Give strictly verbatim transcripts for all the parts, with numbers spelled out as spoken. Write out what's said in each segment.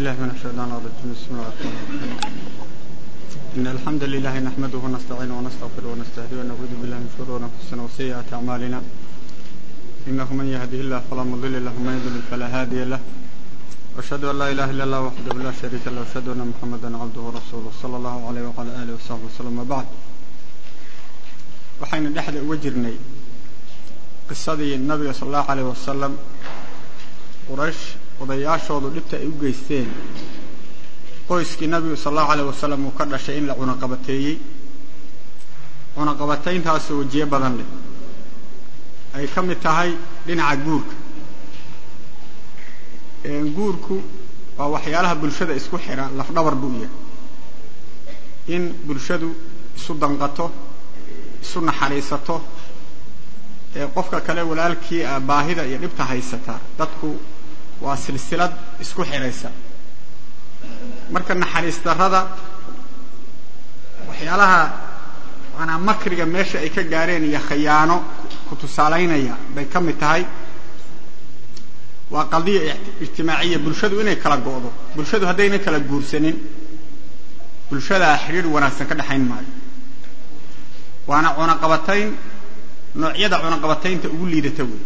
بالله من الشيطان الرجيم. بسم الله الرحمن الرحيم. إن الحمد لله نحمده ونستعينه ونستغفره ونستهديه ونعوذ بالله من شرور أنفسنا وسيئات أعمالنا. إنه من يهده الله فلا مضل له ومن يضلل فلا هادي له. وأشهد أن لا إله إلا الله وحده لا شريك له وأشهد أن محمدا عبده ورسوله صلى الله عليه وعلى آله وصحبه وسلم. وبعد waxayna dhexda uga jirnay qisadii nabiga sallallahu alayhi wasallam quraysh odayaashoodu dhibta ay u geysteen qoyskii nabiga sallallahu alayhi wasallam uu ka dhashay in la cuna qabateeyay cuna qabateyntaas wajiye badan leh ay ka mid tahay dhinaca guurka ee guurku waa waxyaalaha bulshada isku xira laf dhabar buu yahay in bulshadu isu danqato isu naxariisato ee qofka kale walaalkii baahida iyo dhibta haysata dadku waa silsilad isku xiraysa marka naxariis darrada waxyaalaha ana makriga meesha ay ka gaareen iyo khiyaano ku tusaaleynaya bay ka mid tahay waa qadiyo ijtimaaciye bulshadu inay kala go'do bulshadu hadayna kala guursanin bulshada xiriir wanaagsan ka dhaxayn maayo waana cuna qabatayn noocyada cuna qabataynta ugu liidata weey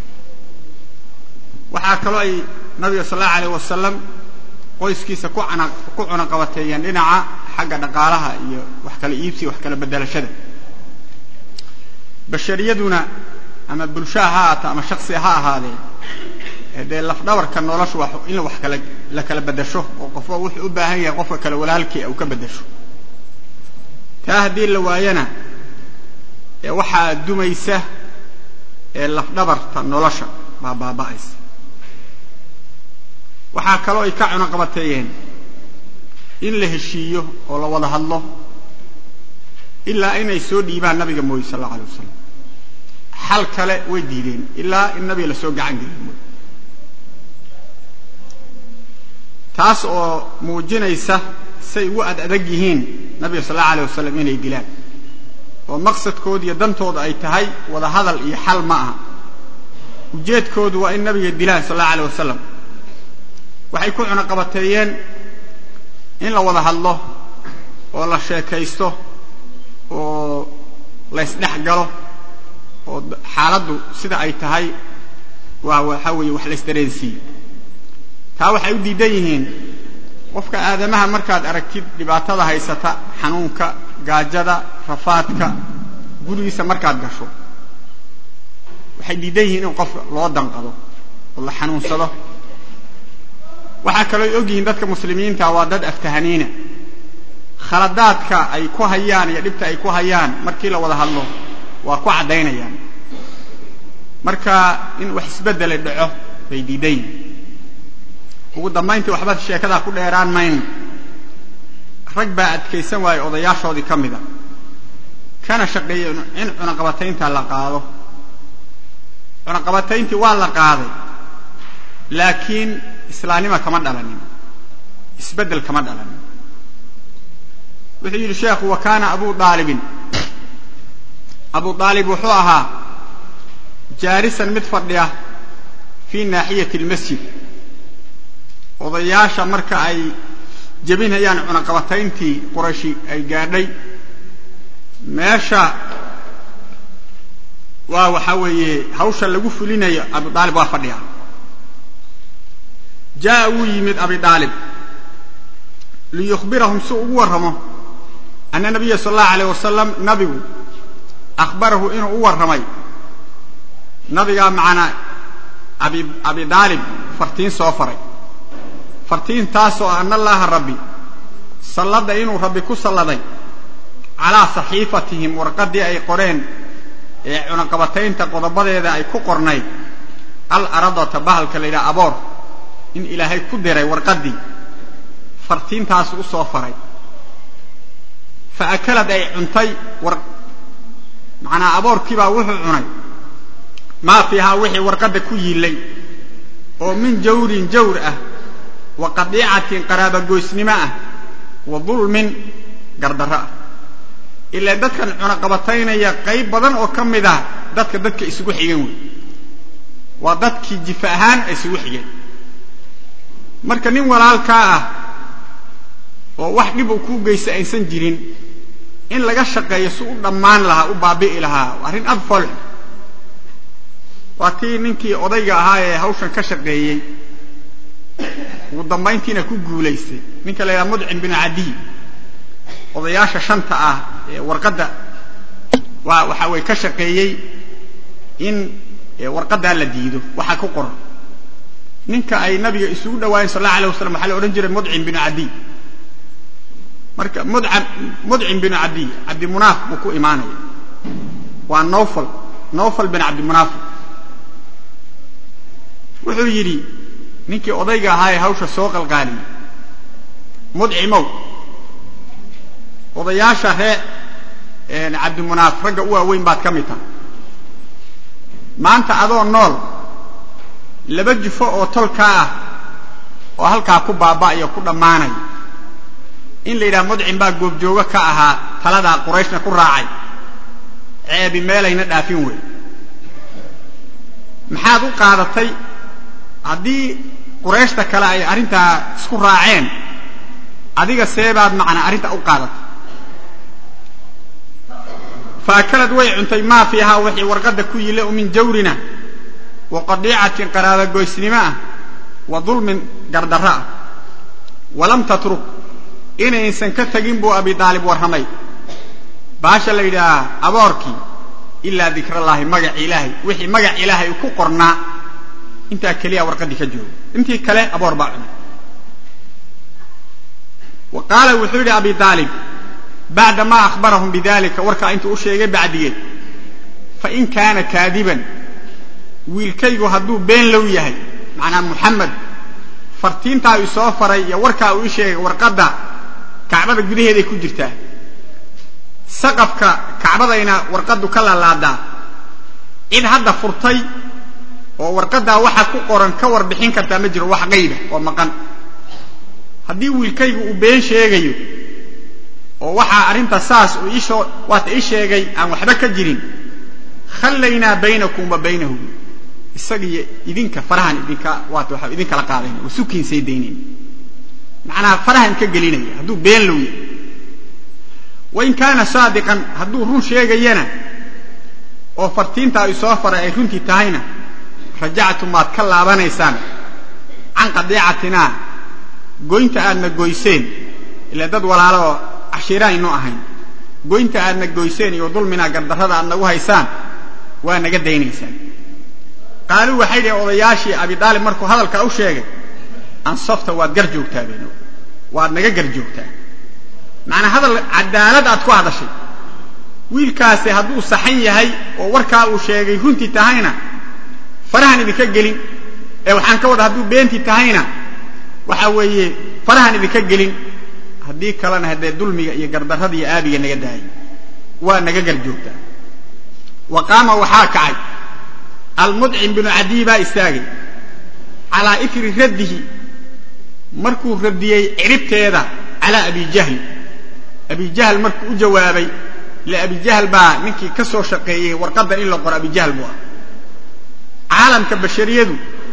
waxa kale ay nabiga sallallahu alayhi wasallam qoyskiisa ku cuna ku cuna qabateeyeen dhinaca xagga dhaqaalaha iyo wax kala iibsi wax kala bedelashada bashariyaduna ama bulshaha ama shakhsi ha ahaadee ee laf dhabarka noloshu wax in wax kala la kala bedasho oo qofka wuxuu u baahan yahay qofka kale walaalkii uu ka bedasho taa hadii la waayana ee waxa dumaysa ee laf dhabarta nolosha baabaa'aysa waxa kale oo ay ka cuna qabateeyeen in la heshiiyo oo la wada hadlo ilaa inay soo dhiibaan nabiga mooy sallallahu alayhi wasallam hal kale way diideen ilaa in nabiga la soo gacan geliyo taas oo muujinaysa say u ad adag yihiin nabiga sallallahu alayhi wasallam inay dilaan oo maqsadkoodu iyo dantoodu ay tahay wada hadal iyo xal ma aha ujeedkoodu waa in nabiga dilaan sallallahu alayhi wasallam waxay ku cuna qabateeyeen in la wada hadlo oo la sheekaysto oo la isdhex galo oo xaaladdu sida ay tahay waa waxa weeye wax la isdareensiyo taa waxay u diidan yihiin qofka aadamaha markaad aragtid dhibaatada haysata xanuunka gaajada rafaadka gurigiisa markaad gasho waxay diidan yihiin in qof loo danqado oo la xanuunsado waxa kale oo ogyihiin dadka muslimiinta waa dad aftahaniina khaladaadka ay ku hayaan iyo dhibta ay ku hayaan markii la wada hadlo waa ku cadeynayaan marka in wax isbedel dhaco bay diidan ugu dambeyntii waxba sheekada ku dheeraan mayn rag baa adkaysan waay odayaashoodii kamida kana shaqeeyay in cuna qabataynta la qaado cuna qabatayntii waa la qaaday laakiin islaamnimo kama dhalanin isbedel kama dhalanin wuxuu yiri sheekhu wa kana abu dalib abu dalib wuxuu ahaa jaarisan mid fadhiya fi naahiyati almasjid odayaasha marka ay jabinayaan cuna qabatayntii qurayshi ay gaadhay meesha waa waxa weeye hawsha lagu fulinayo abu dalib waa fadhiya jaa uu yimid abi dalib li yukhbirahum suu warramo anna nabiyya sallallahu alayhi wasallam nabigu akhbarahu inuu warramay nabiga macana abi abi dalib fartiin soo faray fartiin taasoo anna allaha rabbi sallada inuu rabbi ku salladay ala sahiifatihim warqadii ay qoreen ee cuna qabataynta qodobadeeda ay ku qornay al aradata bahalka leeyahay aboor in ilaahay ku diray warqadii fartiintaas u soo faray fa akalad ay cuntay war macna aboorkii baa wuxuu cunay ma fiha wixii warqada ku yiilay oo min jawrin jawr ah wa qadi'atin qaraba goysnima ah wa dhulmin gardara ila dadkan cuna qabataynaya qayb badan oo kamida dadka dadka isugu xigeen waa dadkii jifa ahaan isugu xigeen marka nin walaalkaa ah oo wax dhib uu ku geysa aysan jirin in laga shaqeeyo si u dhammaan lahaa u baabi'i lahaa arrin adfal waa tii ninkii odayga ahaa ee hawshan ka shaqeeyey ugu dambayntiina ku guulaystay ninka la yidhaha mudcim bin cadiy odayaasha shanta ah ee warqadda waa waxa way ka shaqeeyey in warqadda la diido waxa ku qoran ninka ay nabiga isugu dhawaayeen sallallahu alayhi wasallam waxa la oran jiray mudcim bin cadiy marka mudcim mudcim bin cadiy abdi munaf buu ku iimaanay waa nawfal nawfal bin abdi munaf wuxuu yiri ninkii odayga ahaa ee hawsha soo qalqaaliyay mudcimow odayaasha ree ee abdi munaf raga u weyn baad ka mid tahay maanta adoo nool laba jufo oo tolka ah oo halka ku baabaayo ku dhamaanay in la yiraahdo mudcim baa goob jooga ka ahaa talada qurayshna ku raacay ceebi meelayna dhaafin way maxaad u qaadatay hadii qurayshta kale ay arinta isku raaceen adiga seebaad macna arinta u qaadatay فأكلت ويعنتي ما فيها وحي ورقد كيلة من جورنا وقضيعة قرابة قويسنماء وظلم قردراء ولم تترك إن إنسان كتغين بو أبي طالب ورحمي باشا ليدا أباركي إلا ذكر الله مقع إلهي وحي مقع إلهي وكو قرنا انت أكليا ورقد كجور انت كلا أبار بعنا وقال وحيد أبي طالب بعدما أخبرهم بذلك وركا أنت أشياء بعديه فإن كان كاذبا ويلكيغو هدو بين لويهي معنى محمد فرتين تا يسوفري وركا أشياء ورقدا كعبة قديه دي كجرتا سقفك كعبة دينا ورقدو كلا لادا إذ هذا فرطي وورقدا وحا كقران كور بحين كتا مجر وحا غيبه ومقان هدي ويلكيغو بين شيغيو oo waxa arinta saas oo isho waata ay sheegay aan waxba ka jirin khallayna baynakum wa baynahu isagiye idinka farahan idinka waata waxa idinka la qaadeen oo suukin saydeeyeen macna farahan ka gelinaya haduu been loo yahay wa in kana saadiqan haduu run sheegayana oo fartiinta ay soo faray ay runtii tahayna rajactu ma ka laabanaysaan an qadiicatina goynta aadna goyseen ila dad walaalo عشيران إنه أهين قوينت أدنى قويسين يوضل منا قردرها أدنى وهيسان وأنا قد دينيسان قالوا وحيدي أضياشي أبي طالب مركو هذا الكأو شيء أنصفت واد قرجوك تابينه وأدنى قرجوك تابين معنى هذا العدالة أتكو هذا الشيء ويلكاسي هدو صحية هاي ووركاو شيء هنتي تهينا فرهني بكجلين أو حنكود هدو بنتي تهينا وحوي فرهني بكجلين هدي كلنا هدي دلمي يقدر هذي أبي ينقدها ونقدر جوته وقام وحاكعي المدعم بن عديبة استاجي على إثر رده مركو ردي عربت هذا على أبي جهل أبي جهل مركو جوابي لأبي جهل با منك كسر شقيه ورقد إلا قر أبي جهل بوا عالم كبشريته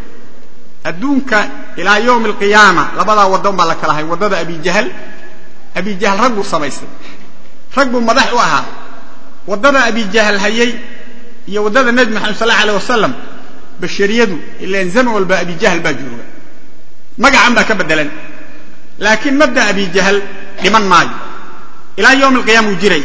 أدونك إلى يوم القيامة لبضع ودوم بالك لهاي ودد أبي جهل أبي جهل رجل صبيس رجل مدح وها ودد أبي جهل هيي يودد النبي محمد صلى الله عليه وسلم بشريته اللي انزموا والبا أبي جهل باجوا ما جا عندك بدلا لكن مبدأ أبي جهل لمن ماي إلى يوم القيامة وجري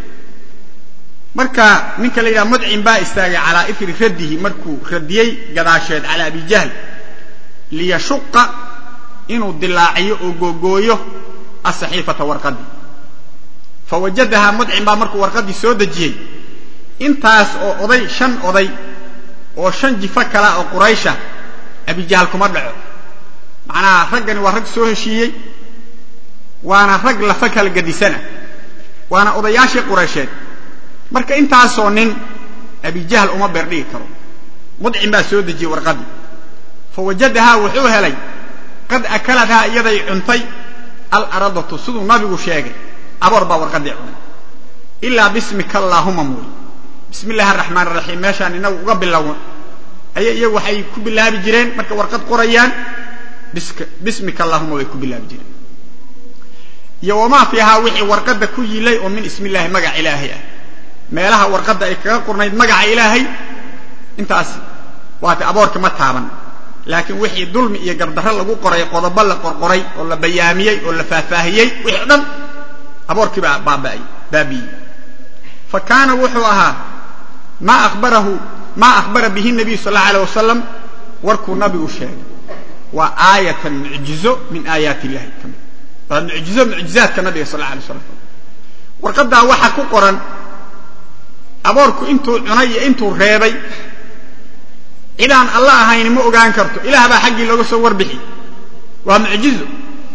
مركا منك ليلة مدعم با استاجي على إثر رده مركو رديي قداشد على أبي جهل ليشق إنه الدلاعي وجوجويه الصحيفة ورقدي فوجدها مدعم با مركو ورقدي سود جي انتاس او اضي شن اضي او شن جفكلا او قريشة أبي جهل كمرلعو معناها رجني ورق سوه شيء وانا رجل فكل قد سنة وانا اضياشي قريشات مركا انتاس ونين أبي جهل أما برديه كرو مدعم با سود جي ورقدي فوجدها وحوها لي قد أكلتها يدي عنطي الأرض تصد نبي شيء أبربا ورقد يعون إلا باسمك اللهم مول بسم الله الرحمن الرحيم ماشان إنه قبل لون أي أي وحي كب الله بجرين مرك ورقد قريان bismika allahumma way ku bilaabi jireen iyo wama fiiha wixii warqada ku yilay oo min ismi ilaahi magac ilaahi ah meelaha warqada ay kaga qornayd magaca ilaahay intaas waata aboorka ma taaban laakiin wixii dulmi iyo gardarro lagu qoray qodobo la qorqoray oo la bayaamiyay oo la faahfaahiyay wixii dhan aboorkii baa baabay baabi fa kaana wuxuu ahaa ma akhbarahu ma akhbara bihi nabi sallallahu alayhi wasallam warku nabi u sheegay wa aayatan mu'jizo min aayati ilaahi kamid waa mu'jizo mu'jizaadka nabi sallallahu alayhi wasallam warqada waxa ku qoran aboorku intuu cunay intuu reebay ilaan allah ahayn ma ogaan karto ilaah baa xaqi looga soo warbixi waa mu'jizo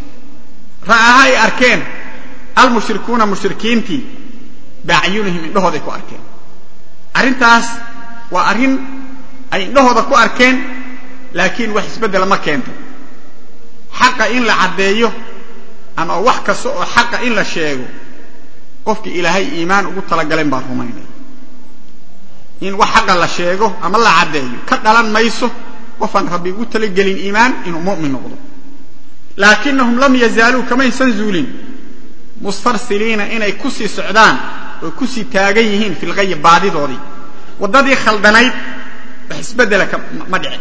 raahay arkeen al mushrikuuna mushrikiinti baayunihim indhahooda ku arkeen arintaas waa arin ay indhahooda ku arkeen laakiin wax isbedel ma keento xaqa in la cadeeyo ama wax kasto oo xaqa in la sheego qofkii ilaahay iimaan ugu tala galeen baa rumaynay in wax xaqa la sheego ama la cadeeyo ka dhalan mayso qofan rabbi ugu tala galin iimaan inuu mu'min noqdo laakiinhum lam yazaalu kama yanzulin mustarsiliina inay ku sii socdaan oo ku sii taagan yihiin fil ghayb baadidoodii wadadii khaldanayd wax isbedel ma dhicin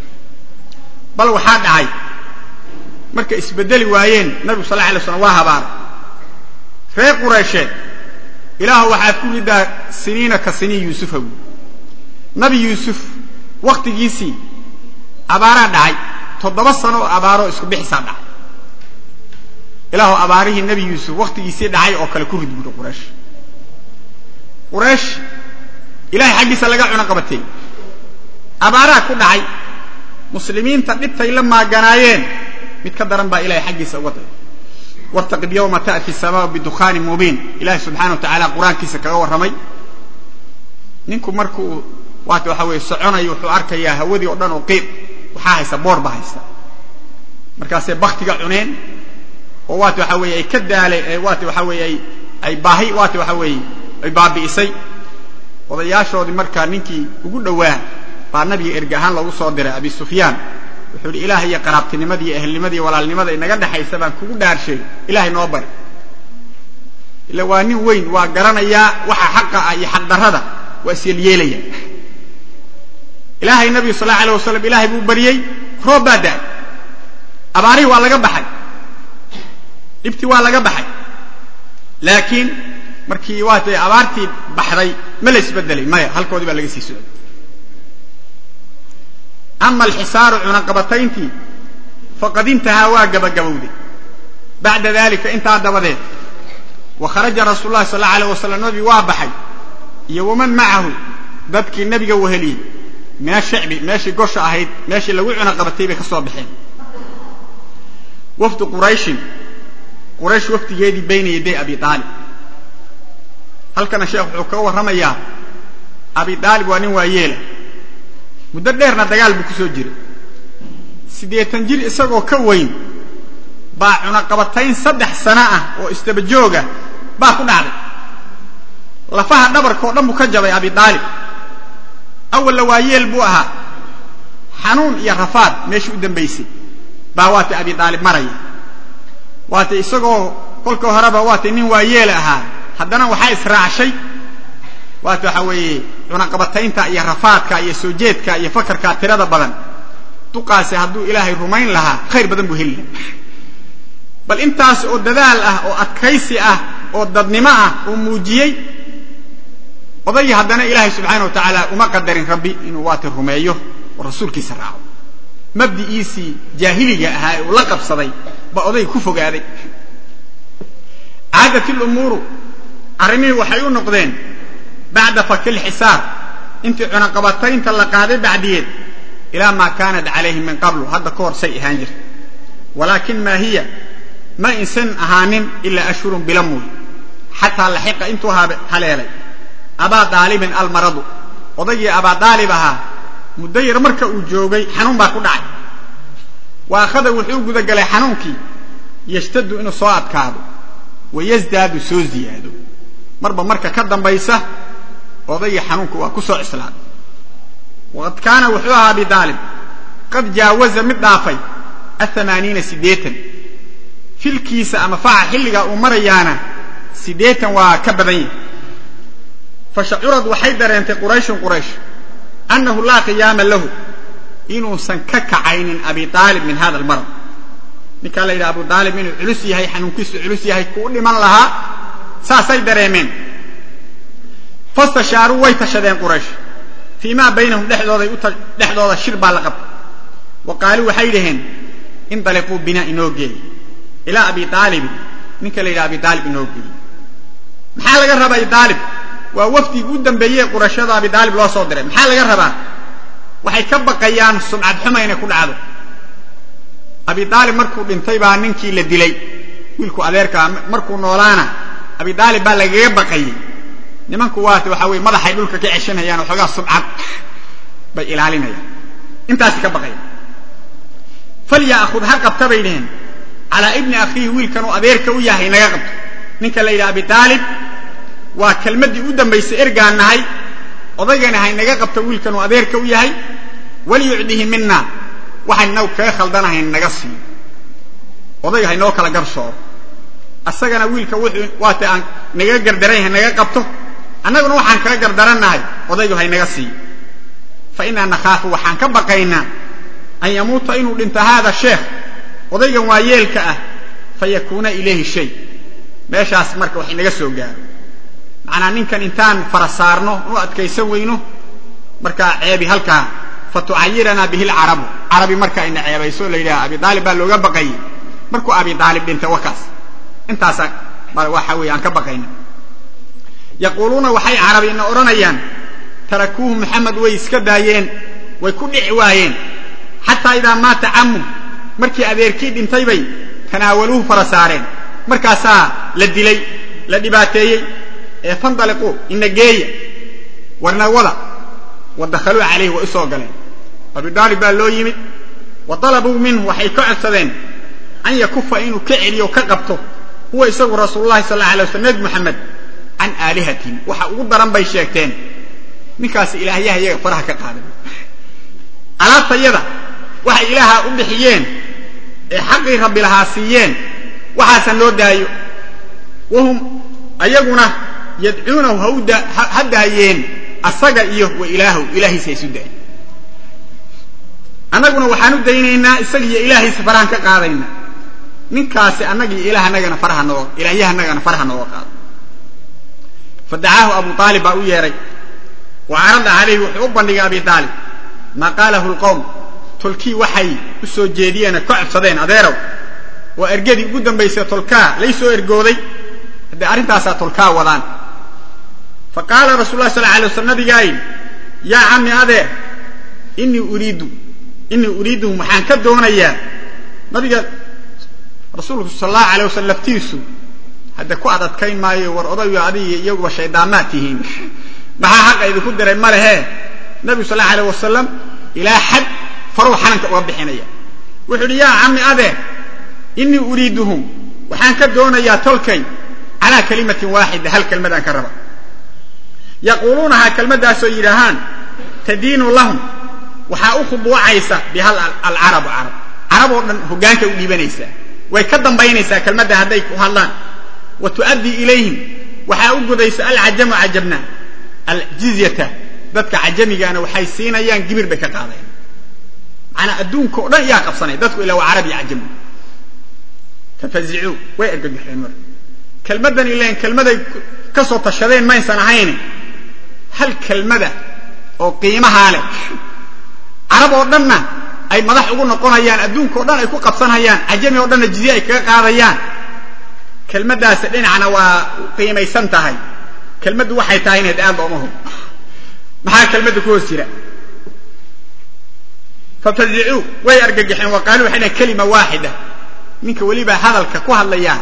bal waxa dhacay marka isbedeli waayeen nabi sallallahu alayhi wasallam waa habaar reer quraysh ilaahu waxa ku ridaa siniina ka sinii yuusuf nabi yuusuf waqtigiisii abaara dhacay toddoba sano abaaro isku bixisa dhacay ilaahu abaarihi nabi yuusuf waqtigiisii dhacay oo kale ku ridbudo quraysh quraysh ilaahay xaqiisa laga cuna qabatay abaara ku dhacay muslimiinta dhibtay la maaganaayeen mid ka daran baa ilaahay xaqiisa uga tagay wartaqib yawma ta'ti as-samaa'u bidukhanin mubin ilaahay subhanahu wa ta'ala quraankiisa kaga waramay ninku markuu waxa waxa way soconayo wuxuu arkayaa hawadii oo dhan oo qeyb waxa haysa boor ba haysta markaas ay baktiga cuneen oo waxa waxa way ay ka daalay waxa waxa way ay ay baahi waxa waxa way ay baabiisay odayaashoodii markaa ninkii ugu dhawaa baa nabiga ergahan lagu soo diray abi sufyaan wuxuu ilaahay iyo qaraabtinimadii ehelnimadii walaalnimada inaga dhaxaysa baan kugu dhaarshay ilaahay noo bari ila waa nin weyn waa garanaya waxa xaqa ah iyo xaq darrada waa isla yeelaya ilaahay nabi sallallahu alayhi wasallam ilaahay buu bariyay roob baada abaari waa laga baxay ibti waa laga baxay laakiin markii waatay abaartii baxday ma la isbedelay maya halkoodii baa laga sii socday أما الحصار عنقبتينتي فقد انتهى واجب جبودي بعد ذلك انتهى دبدين وخرج رسول الله صلى الله عليه وسلم نبي وابحي يومن معه ذبك النبي وهلي من الشعب ماشي قش أهيد ماشي لو عنقبتي بكصابحين وفد قريش قريش وفد يدي بين يدي أبي طالب هل كان شيخ حكوه رمياه أبي طالب وأني ويله muddo dheerna dagaal buu ku soo jiray sideetan jir isagoo ka weyn baa cuna qabatayn saddex sano ah oo istaba jooga baa ku dhacday lafaha dhabarkoo dhan buu ka jabay abi daalib awal waayeel buu ahaa xanuun iyo rafaad meeshii u dambaysay baa waati abi daalib maraya waati isagoo kolka horeba waati nin waayeel ahaa haddana waxa israacshay waati waxa weeye cuna qabataynta iyo rafaadka iyo soo jeedka iyo fakarka tirada badan duqaasi hadduu ilaahay rumayn lahaa khayr badan buu heli bal intaas oo dadaal ah oo adkaysi ah oo dadnimo ah oo muujiyay oday haddana ilaahay subhanahu wa ta'ala uma qadarin rabbi inuu waati rumeeyo oo rasuulkiisa raaco mabdi'iisi jaahiliga ahaa oo la qabsaday ba oday ku fogaaday aadatul umuru arrimii waxay u noqdeen بعد فك الحساب انت عنقبتين تلقاده بعدين الى ما كانت عليه من قبل هذا كور شيء هانجر ولكن ما هي ما انسان اهانين الا اشهر بلمول حتى لحق انتها هلالي ابا طالب المرض وضي ابا طالبها مدير marka uu joogay xanuun baa ku dhacay waa khada wuxuu guda galay xanuunkii yashtadu inuu soo adkaado wayasdaadu soo ziyaado marba marka ka dambaysa oday xanuunku waa ku soo islaam waqad kaana wuxuu ahaa bi daalib qad jaawaza mid dhaafay الثمانين سديتا في الكيسة أما فاع حلقة أمريانا سديتا وكبدين فشعرت وحيدر أنت قريش قريش أنه لا قيام له إنه سنكك عين أبي طالب من هذا المرض نكال إلى أبو طالب من علسي هاي حنوكيس علسي هاي كل من لها ساسي دريمين فاستشاروا ويتشدين قريش فيما بينهم لحظة الشرب لقب وقالوا حيلهن انطلقوا بنا إنوغي إلى أبي طالب نكال إلى أبي طالب إنوغي محال قرب أبي طالب ووفتي قدام بيه قرشاد أبي طالب لو صدره محال قربا waxay ka baqayaan sumcad xumayna ku dhacdo Abi Talib markuu dhintay baa ninkii la dilay wiilku adeerka markuu noolaana Abi Talib baa laga baqayay nimanku waati waxa way madaxay dhulka ka ceshanayaan oo xogaa sumcad bay ilaalinayaan intaas ka baqay falyakhud haqab tabayneen ala ibn akhi wiilkan oo adeerka u yahay naga qabto ninka la yiraahdo Abi Talib waa kelmadii u dambaysay ergaanahay odaygana hay naga qabto wiilkan oo adeerka u yahay wali yu'dihi minna waxaan naw ka khaldanahay naga sii odayga hay noo kala garsoo asagana wiilka wuxuu waata aan naga gardaray naga qabto annaguna waxaan kala gardaranahay odaygu hay naga sii fa inna nakhafu waxaan ka baqaynaa an yamuuta inuu dhinto hada sheekh odaygan waa yeelka ah fayakuna ilayhi shay meeshaas marka wax naga soo gaaro macna ninkan intaan farasaarno oo adkaysan weyno marka ceebi halka fatu'ayirana bihi al-arab arabi marka in ceebayso leeyahay Abi Talib baa looga baqay markuu Abi Talib dhinta wakaas intaas waxa weeyaan ka baqayna yaquluna waxay arabiina oranayaan tarakuhu Muhammad way iska daayeen way ku dhici waayeen hatta ida maata ammu markii adeerkii dhintay bay tanaawaluhu farasaareen markaasa la dilay la dhibaateeyay فانطلقوا إن جاية ورنولا ودخلوا عليه وإسوقلين أبي طالب قال له يمد وطلبوا منه وحيكوا عصدين أن يكف إنه كعلي وكقبته هو يسوق رسول الله صلى الله عليه وسلم محمد عن آلهتهم وحقود ضرم بيشيكتين مكاس إلهيها يغفرها كقادم على الطيبة وحي إلها أبحيين حقي رب الهاسيين وحسن له دايو وهم أيقنا يدعونه هودا هدايين الصقا إيه وإلهه إلهي سيسدعي أنا قلنا وحانو دينينا الصقا إلهي سفران كقاضينا من كاسي أنا قلنا إله نغانا فرها نوغ إلهيها نغانا فرها نوغ فدعاه أبو طالب أو يري وعرض عليه حبا لأبي طالب ما قاله القوم تلكي وحي أسو جيدينا كعب صدين أديرو وإرقادي قدام بيسي تلكا ليسو إرقودي هذا أرنتاسا تلكا وضان فقال رسول الله صلى الله عليه وسلم نبي قايل يا عمي هذا إني أريد إني أريد محان كدونا إياه نبي قال رسول صلى الله عليه وسلم لفتيسو هذا كوعدت كاين ماي ورأضي عليه يوغب شيطاناتهم ما حقا إذا كدر الماله نبي صلى الله عليه وسلم إلى حد فروحا وبحين إياه وحول يا عمي هذا إني أريدهم وحان كدونا إياه تلكي على كلمة واحدة هل كلمة كربا يقولونها كلمة سيدهان تدين لهم وحاوخب وعيسى بها العرب عرب عرب هجانك وليبنيسا ويكدم بينيسا كلمة هديك وهالان وتؤدي إليهم وحاوخب ديس العجم عجبنا الجزية ذاتك عجمي كانوا وحيسين أيان جبر بك قاضي أنا أدونك لا ياقف صنع ذاتك إلا وعربي عجم ففزعوا ويأقل بحين كلمة إلين كلمة كسوة الشذين ما ينسان عيني هل كلمة أو قيمها لك عرب أردنا أي مدح يقولنا قونا أيان أدونك أردنا يكون قبصان أيان عجمي أردنا الجزيئة كقاضي أيان كلمة دا سألين عنا وقيمة يسنتهي كلمة وحي تاين يدعان بأمهم محا كلمة كوسيرة ففزعوا ويأرقى جحين وقالوا حين كلمة واحدة منك وليبا هذا الككوها الليان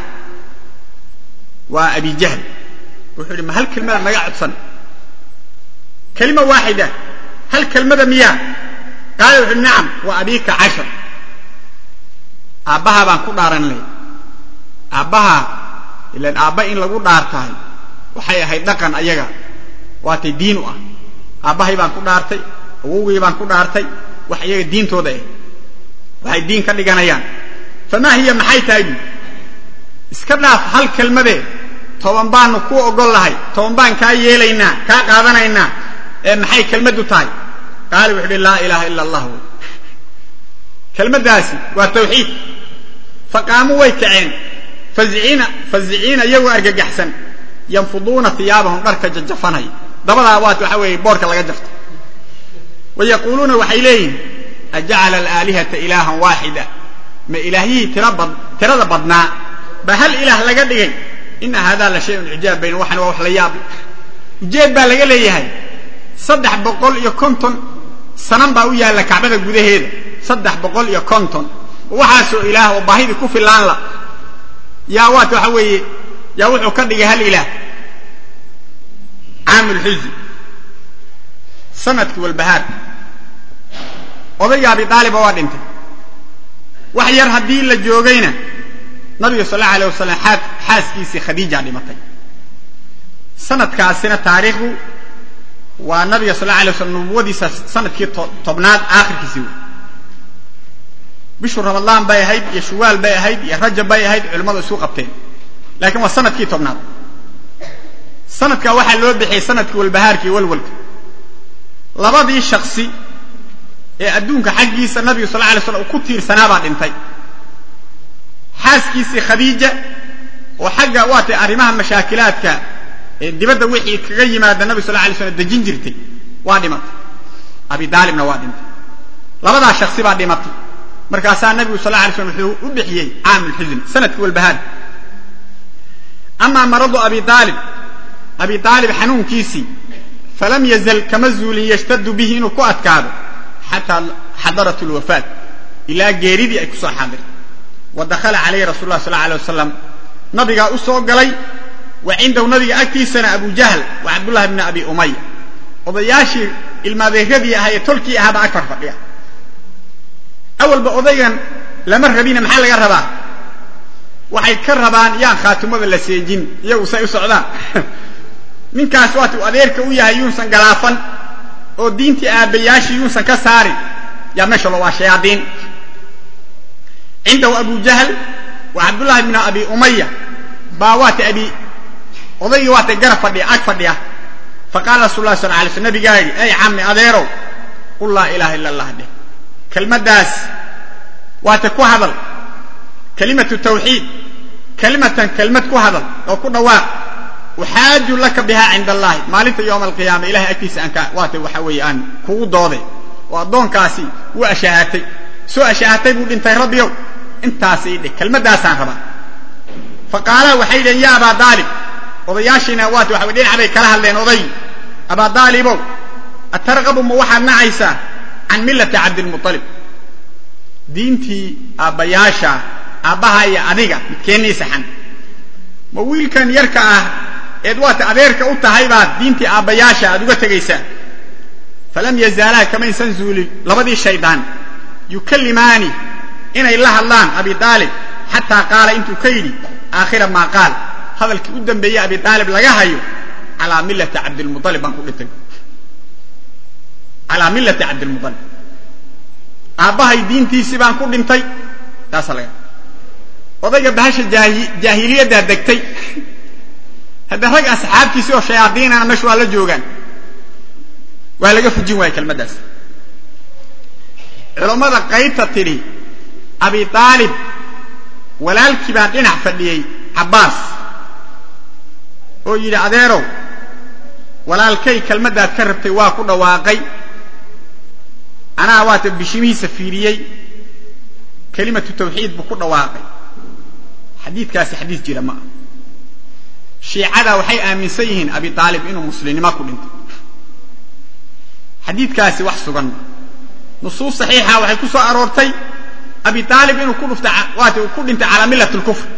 وأبي جهل وحول ما هل كلمة ما يعد صن كلمة واحدة هل كلمة مياه قالوا نعم وأبيك عشر أباها بانكو دارن لي أباها إلا الأباء إن لغو دارتاي وحيا هيدقان أيغا واتي دينوا أباها بانكو دارتاي ووغي بانكو دارتاي وحيا دين توداي waxay diin ka dhiganayaan fama hiya maxay tahay iska dhaaf hal kelmade toban baan ku ogol lahay toban baan ka yeelaynaa ka qaadanaynaa ee maxay kelmadu tahay qaal wuxuu la ilaaha illa allah kelmadaasi waa tawxiid faqaamu way kaceen fazciina fazciina yagu argagaxsan yanfuduna thiyabahum darka jajafanay dabada waad waxa weey boorka laga jafto ويقولون وحيلين أجعل الآلهة إلها واحدة ما إلهي تربض ترى بدنا بهل إله لقد إن هذا لشيء عجاب بين وحن وحلياب جيب بالغ لي هاي صدح بقول يكونتن سنن باويا لكعبة جودهيد صدح بقول يكونتن وحاسو إله وباهي كوف الآن لا يا وات وحوي يا وحو كدغ هل إله عام الحزن سنة والبهار وضيع أبي طالب وادنت وحير هدي لجوجينا نبي صلى الله عليه وسلم حاس حاس كيسي خديجة لمتي سنة كاسنة تاريخه والنبي صلى الله عليه وسلم نبودي سنة كي طبنات آخر كيسيو بشهر رمضان باي هيد يا شوال باي هيد يا رجب باي هيد علماء السوق قبتين لكن والسنة كي طبنات سنة كواحد لو بحي سنة والبهار كي والولك labadii shakhsi ee adduunka xaqiisa nabiga sallallahu alayhi wasallam ku tiirsanaa baa dhintay xaaskiisii khadiija oo xagga waati arimaha mashaakilaadka ee dibadda wixii kaga yimaada nabiga sallallahu alayhi wasallam dajin jirtay waa dhimatay abi daalibna waa dhintay labadaa shakhsi baa dhimatay markaas nabiga sallallahu alayhi wasallam wuxuu u bixiyay aamul huzn sanadkii walbahaad amma maradu abi daalib abi daalib xanuunkiisii فلم يزل كمزول يشتد به إنه كؤت كابه حتى حضرت الوفاة إلى جيريدي أكسو حاضر ودخل عليه رسول الله صلى الله عليه وسلم نبي أسوق علي وعنده نبي أكي سنة أبو جهل وعبد الله بن أبي أمية وضياشي المذهبية هي تركي هذا أكبر فقيا أول بأضيا لمر بينا محل قربان وحي كربان يا خاتم هذا السيجين يو سيسعدان ninkaas waatu adeerka u yahay yuusan galaafan oo diintii aabayaashii yuusan ka saarin yaa meesha loo waashayaadin inda Abu Jahl wa Abdullah ibn Abi Umayya baawat abi oday waat garab fadhiya ag fadhiya faqala sallallahu alayhi wasallam nabi gaari ay ammi adeero qul la ilaha illa allah de kalmadaas waat ku hadal kalimatu tawhid kalimatan kalmad ku hadal oo ku dhawaaq وحاج لك بها عند الله مالك يوم القيامة إلهي أكيس أنك واتي وحوي أن كو دوضي وأدون كاسي وأشاهتي سو أشاهتي بود انت ربيو انت سيدي كلمة داسان ربا فقال وحيدا يا أبا طالب وضياشينا واتي وحويدين عليك كلها اللين وضي أبا طالب أترغب موحد نعيسى عن ملة عبد المطلب دينتي أبا ياشا أباها يا أديقى متكيني سحن وويل كان يركع إدوات أبيرك أوتها بعد دينتي أبياشا أدوات جيسا فلم يزالا كما يسنزول لبدي الشيطان يكلماني إن الله الله أبي طالب حتى قال أنتو كيدي آخر ما قال هذا الكودن بيا أبي طالب لقاهيو على ملة عبد المطلب أنقول على ملة عبد المطلب أباها دينتي سبان كل دينتي تصل وضيق بهاش الجاهلية ده دكتي هذا رجع أصحاب كيسوا شياطين أنا مش ولا جوجان ولا جف الجوال كالمدرس علماء قيت تري أبي طالب ولا الكبارين عفدي عباس ويجي عذيرو ولا الكي كالمدة كربت واقع واقعي أنا واتب بشمي سفيريي كلمة التوحيد بكل واقع حديث كاسي حديث جرماء شيعة وحي آمن سيهن أبي طالب إنه مسلم ما كل انت حديث كاسي وحسو قنب نصوص صحيحة وحي كسو أرورتي أبي طالب إنه كل افتع واتي وكل انت على ملة الكفر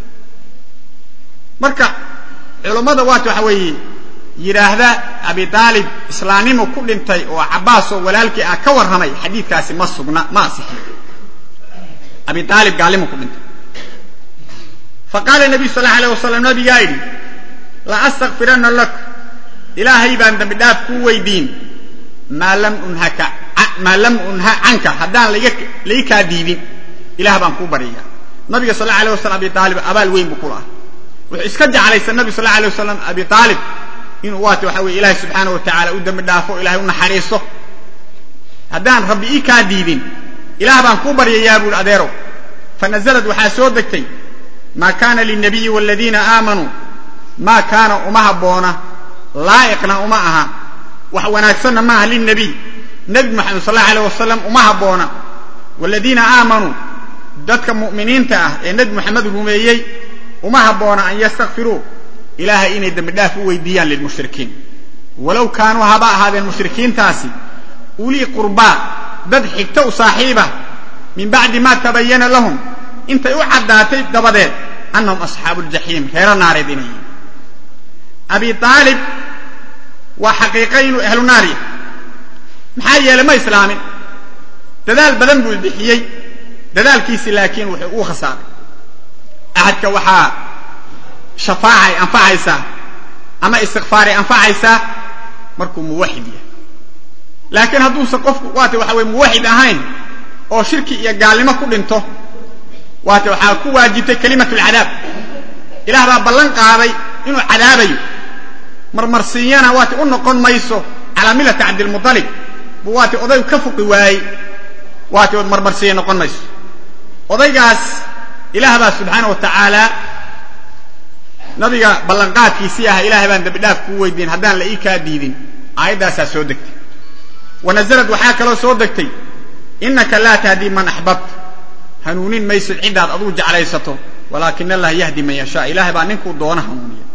مركع علماء واتي وحوي يراهدا أبي طالب إسلامي وكل انت وعباس ولالك أكور همي حديث كاسي مصقنا ما صحيح أبي طالب قال لهم كل انت فقال النبي صلى الله عليه وسلم نبي قايل لا أستغفرن لك إلهي بان دمداف كوي دين ما لم أنهك ما لم أنهى عنك هدان ليك ليك ديدين إله بان كوبريا النبي صلى الله عليه وسلم أبي طالب أبال وين بقوله وإسكج عليه النبي صلى الله عليه وسلم أبي طالب إن واتي وحوي إله سبحانه وتعالى قدام الدافع إله ونحريصه هدان ربي إيكا ديدين إله بان كوبريا يا أبو الأديرو فنزلت وحاسودكتي ما كان للنبي والذين آمنوا ما كان أمها بونا لائقنا أمها وحوناكسنا معها للنبي نبي محمد صلى الله عليه وسلم أمها بونا والذين آمنوا دتك مؤمنين تأه نبي محمد الهميي أمها بونا أن يستغفروا إله إني دمداف ويديان للمشركين ولو كانوا هباء هذا المشركين تاسي أولي قرباء دد حكتوا صاحبه من بعد ما تبين لهم انت يوعد داتي دبدين أنهم أصحاب الجحيم خير النار ديني أبي طالب وحقيقين أهل النار محايا لما إسلامي دذال بدن بالبحيي دذال كيسي لكن وحقوق خسار أحد كوحا شفاعي أنفعيسا أما استغفاري أنفعيسا مركو موحدية لكن هدو سقف واتي وحاوي موحد أهين أو شركي يقال لما كل انتو واتي وحاكو واجبت كلمة العذاب إله باب بلن قاضي إنه عذابي مرمرسيانا واتي أنه قن ميسو على ملة عبد المطلب واتي أضيو كفق واي واتي مرمرسيانا قن ميسو أضي قاس إله باب سبحانه وتعالى نبي بلن قاد كيسيها إله باب دبداف كوي دين هدان لإيكا ديدين آيدا ساسودكتي ونزلت وحاك لو سودكتي إنك لا تهدي من أحببت هنونين ميسد عداد أضوج عليه سطو ولكن الله يهدي من يشاء إله بأنكو دونه هنونية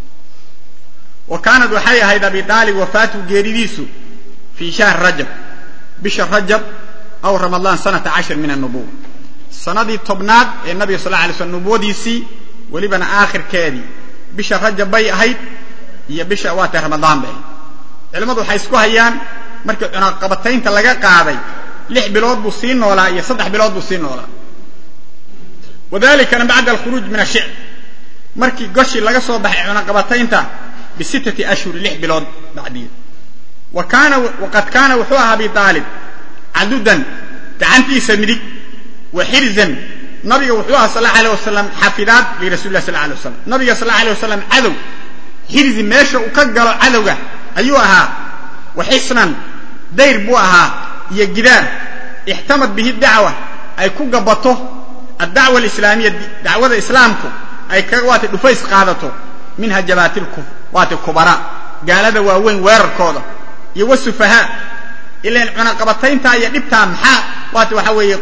وكانت وحيا هيدا بطالب وفاته جيريديسو في شهر رجب بشهر رجب أو رمضان سنة عشر من النبوة السنة دي طبناد النبي صلى الله عليه وسلم نبوة ديسي ولبنا آخر كادي بشهر رجب بي هيد هي بشهر وات رمضان بي علمدو حيسكو هيان مركب عناقبتين تلقى قاضي لح بلاد بصين ولا يصدح بلاد بصين ولا وذلك أنا بعد الخروج من الشعب مركي قشي لقى صباح عناقبتين تا بستة أشهر لح بلاد بعدين وكان وقد كان وحوها أبي طالب عددا تعنتي سمري وحرزا نبي وحوها صلى الله عليه وسلم حفظات لرسول الله صلى الله عليه وسلم نبي صلى الله عليه وسلم عدو حرز ماشى وكجر عدوه أيها وحسنا دير بوها يجدان احتمت به الدعوة أي كوجبته الدعوة الإسلامية دعوة الإسلامكم أي كوات الدفيس قادته منها جباتلكم وات الكبراء قال هذا وين وير كودا يوسفها إلا عناقبتين تا يدبتها محا وات وحوي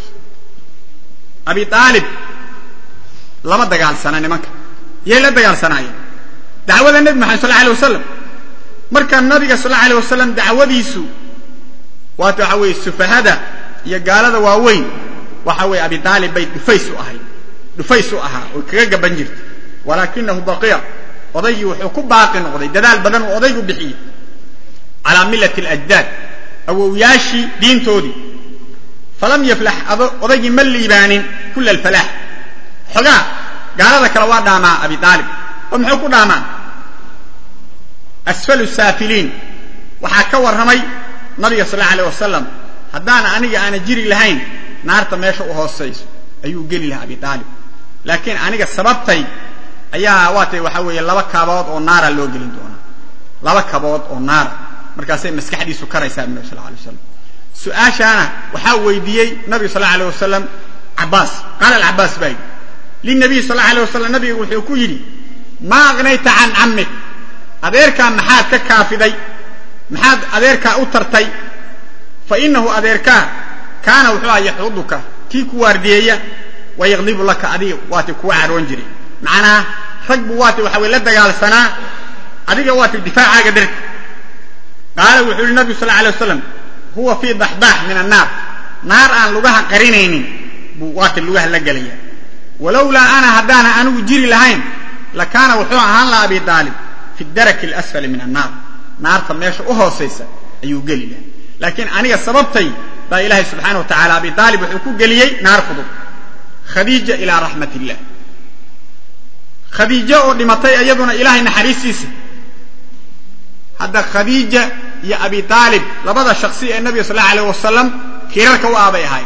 أبي طالب لما دقال سنة نمك يلا دقال سنة دعوة النبي محمد صلى الله عليه وسلم مركا النبي صلى الله عليه وسلم دعوة ديسو واتو حوي السفهاده يا غالده واوين وحوي ابي طالب بيت دفيسو اهي دفيسو اها وكغا بنجرت ولكنه بقي وضي وحكو باقي نقضي دلال بدن وضي بخي على مله الاجداد او ياشي دين تودي فلم يفلح وضي ملي بان كل الفلاح حقا غالده كلا وا داما ابي طالب ومحكو داما اسفل السافلين وحكا ورمي نبي صلى الله عليه وسلم هدانا أنيجا أنا جري لهين نارت ماشى وهالسيس أيو جري لها أبي طالب لكن أنيجا سببتي أيها واتي وحوي لبا كابوت أو نار اللي جرين دونا لبا كابوت أو نار مركزين مسك حديث سكر يسمى النبي صلى الله عليه وسلم سؤال أنا وحوي ديي نبي صلى الله عليه وسلم عباس قال العباس باي للنبي صلى الله عليه وسلم النبي وحيكو يدي ما أغنيت عن عمك أديرك محاد ككافدي محاد أديرك أوترتي فإنه أديرك كان وحوا يحضك كيكو واردية ويغلب لك أدي واتي كوعر ونجري معنا رجب واتي وحوي لدقال سنة أدي واتي الدفاع قدرك قال وحول النبي صلى الله عليه وسلم هو في ضحضاح من النار نار أن لغاها قرينين بواتي اللغاها لقلية ولولا أنا هدانا أنو جيري لهين لكان وحوا هان لأبي طالب في الدرك الأسفل من النار نار تميش أهو سيسا أيو قليل لكن أنا سببتي با إلهي سبحانه وتعالى أبي طالب وحكو قليل نار فضو خديجة إلى رحمة الله خديجة لمطي أيضنا إلهي نحريسيس هذا خديجة يا أبي طالب لبدا شخصية النبي صلى الله عليه وسلم كيرك وآبي هاي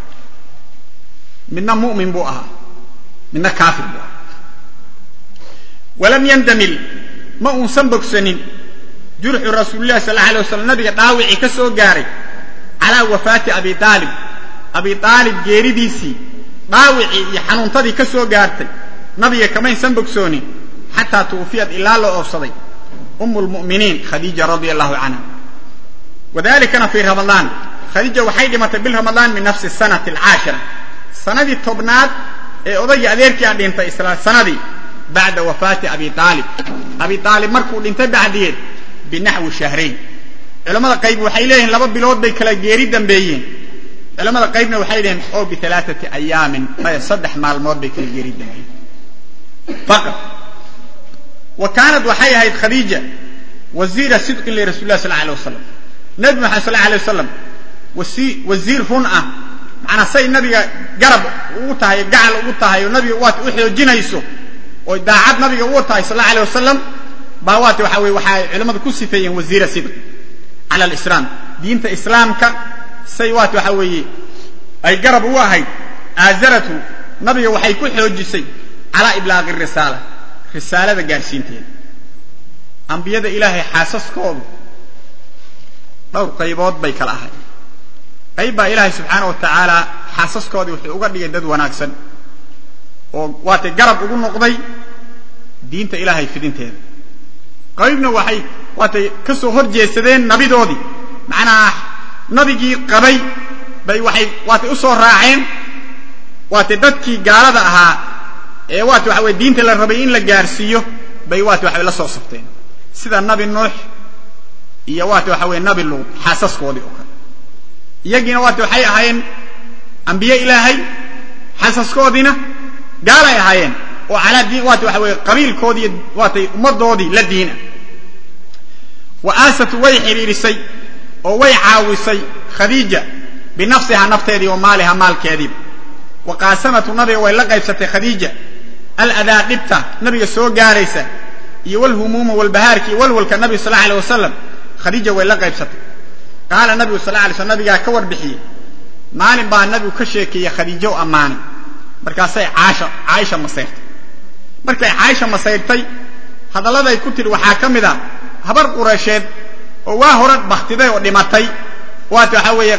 منا مؤمن بوها منا كافر بوها ولم يندمل ما أنسنبك سنين جرح رسول الله صلى الله عليه وسلم نبي طاوعي كسو قاري على وفاة أبي طالب أبي طالب جيري ديسي طاوعي يحنون تدي كسو قارتي نبي كمان سنبك سوني حتى توفيت إلا الله أوصدي أم المؤمنين خديجة رضي الله عنها وذلك في رمضان خديجة وحيد ما تبل رمضان من نفس السنة العاشرة سنة دي التوبنات أضي أذيرك عن دينتا إسلام سنة دي بعد وفاة أبي طالب أبي طالب مركو لانتبع دير بنحو شهرين علماء القيب وحيلين لبب بلود بيكلا جيري دنبيين علماء القيبنا وحيلين أو بثلاثة أيام ما يصدح مع الموت بيكلا جيري دنبيين فقط وكانت وحيها خديجة وزير صدق لرسول الله صلى الله عليه وسلم نبي محمد صلى الله عليه وسلم وزير هنا معنا سي النبي قرب وطهي قعل وطهي ونبي وات وحي جنيسو وداعد نبي وطهي صلى الله عليه وسلم باواتي وحوي وحي علماء كسفين وزير صدق على الإسلام دينة إسلامك سيوات وحوي أي قرب واحد آزرته نبي وحي كل حجسي على إبلاغ الرسالة رسالة جارسينتين أنبياء إلهي حاسس كوب دور قيبات بيك الأهل قيبا إلهي سبحانه وتعالى حاسس كوب وحي أقرد يدد وناكسن وواتي قرب أقول نقضي دينة إلهي في دينتين قيبنا وحي واتي كسو هرجي سدين نبي دودي معنا نبي قبي بي وحي واتي أسور راعين واتي ددكي قالة أها ee waat waxa way diinta la rabay in la gaarsiyo bay waat waxa la soo safteen sida nabi nuux iyo waat waxa way nabi luut xasaskoodii oo kale iyagina waat waxay ahaayeen anbiya ilaahay xasaskoodina gaalay ahaayeen oo ala diin waat waxa way qabiilkoodii waat ummadoodii la diina waasatu way xiriirisay oo way caawisay khadiija binafsiha nafteedii oo maalaha maalkeedii وقاسمت النبي وإلا قيبسة خديجة الأذى قبتة نبي سوى قاريسة والهموم والبهارك والولك النبي صلى الله عليه وسلم خديجة وإلا قيبسة قال النبي صلى الله عليه وسلم النبي كور بحي مالين بها النبي كشيك يا خديجة وأماني مركاسي عائشة عائشة مصيرت مركا عائشة مصيرتي هذا الذي يكتل وحاكم ذا هبر قريشين وواهرت باختدي ودمتي واتحوي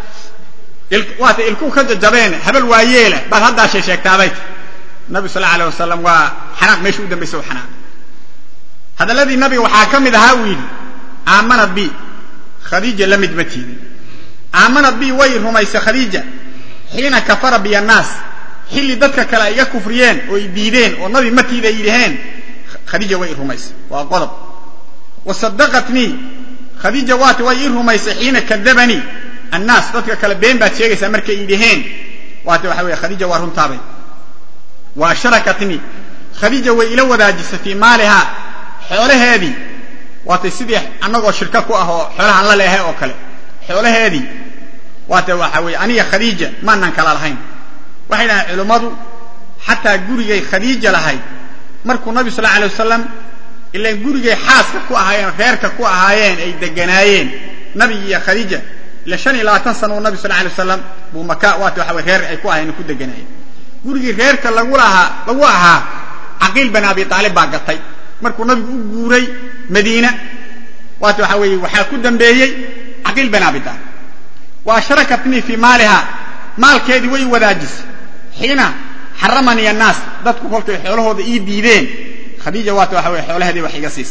waata ilku ka jabeen habal waayeela bal hadda shay sheegtaabay nabi sallallahu alayhi wasallam waa xanaaq meeshu u dambeysay xanaaq hadalladii nabi waxa kamid ahaa wiil aamana bi khadija lamid matiidi aamana bi way rumaysa khadija xiina kafara bi الناس xilli dadka kale ay kufriyeen oo diideen oo nabi matiida yiraheen khadija way rumaysa waa qodob wasaddaqatni khadija waata way rumaysa xiina kadabani الناس dadka kala been baad sheegaysaa markay idheen waata waxa weey khadija waa runtaabay waa sharakatni khadija way ila wadaajisay fi maalaha xoolaheedii waata sidii anagoo shirka ku ah oo xoolahan la leeyahay oo kale xoolaheedii waata waxa weey aniga khadija ma nan kala lahayn waxayna culimadu hatta gurigay khadija lahayd markuu nabi sallallahu alayhi wasallam ilaa gurigay xaaska ku ahaayeen reerka ku ahaayeen ay deganaayeen nabi iyo khadija لشان لا تنسوا النبي صلى الله عليه وسلم بمكة وات وحوي غير أي كواه إنه كده جناي قولي غير كلاقولها لقوها عقيل بن أبي طالب باقتي مركو النبي قوري مدينة وات وحوي وحاكو دنبيي عقيل بن أبي طالب وشاركتني في مالها مال كيدي وي وداجس حين حرمني الناس دتكو قلت حوله ذي إيدين خديجة وات وحوي حولها ذي وحي قصيص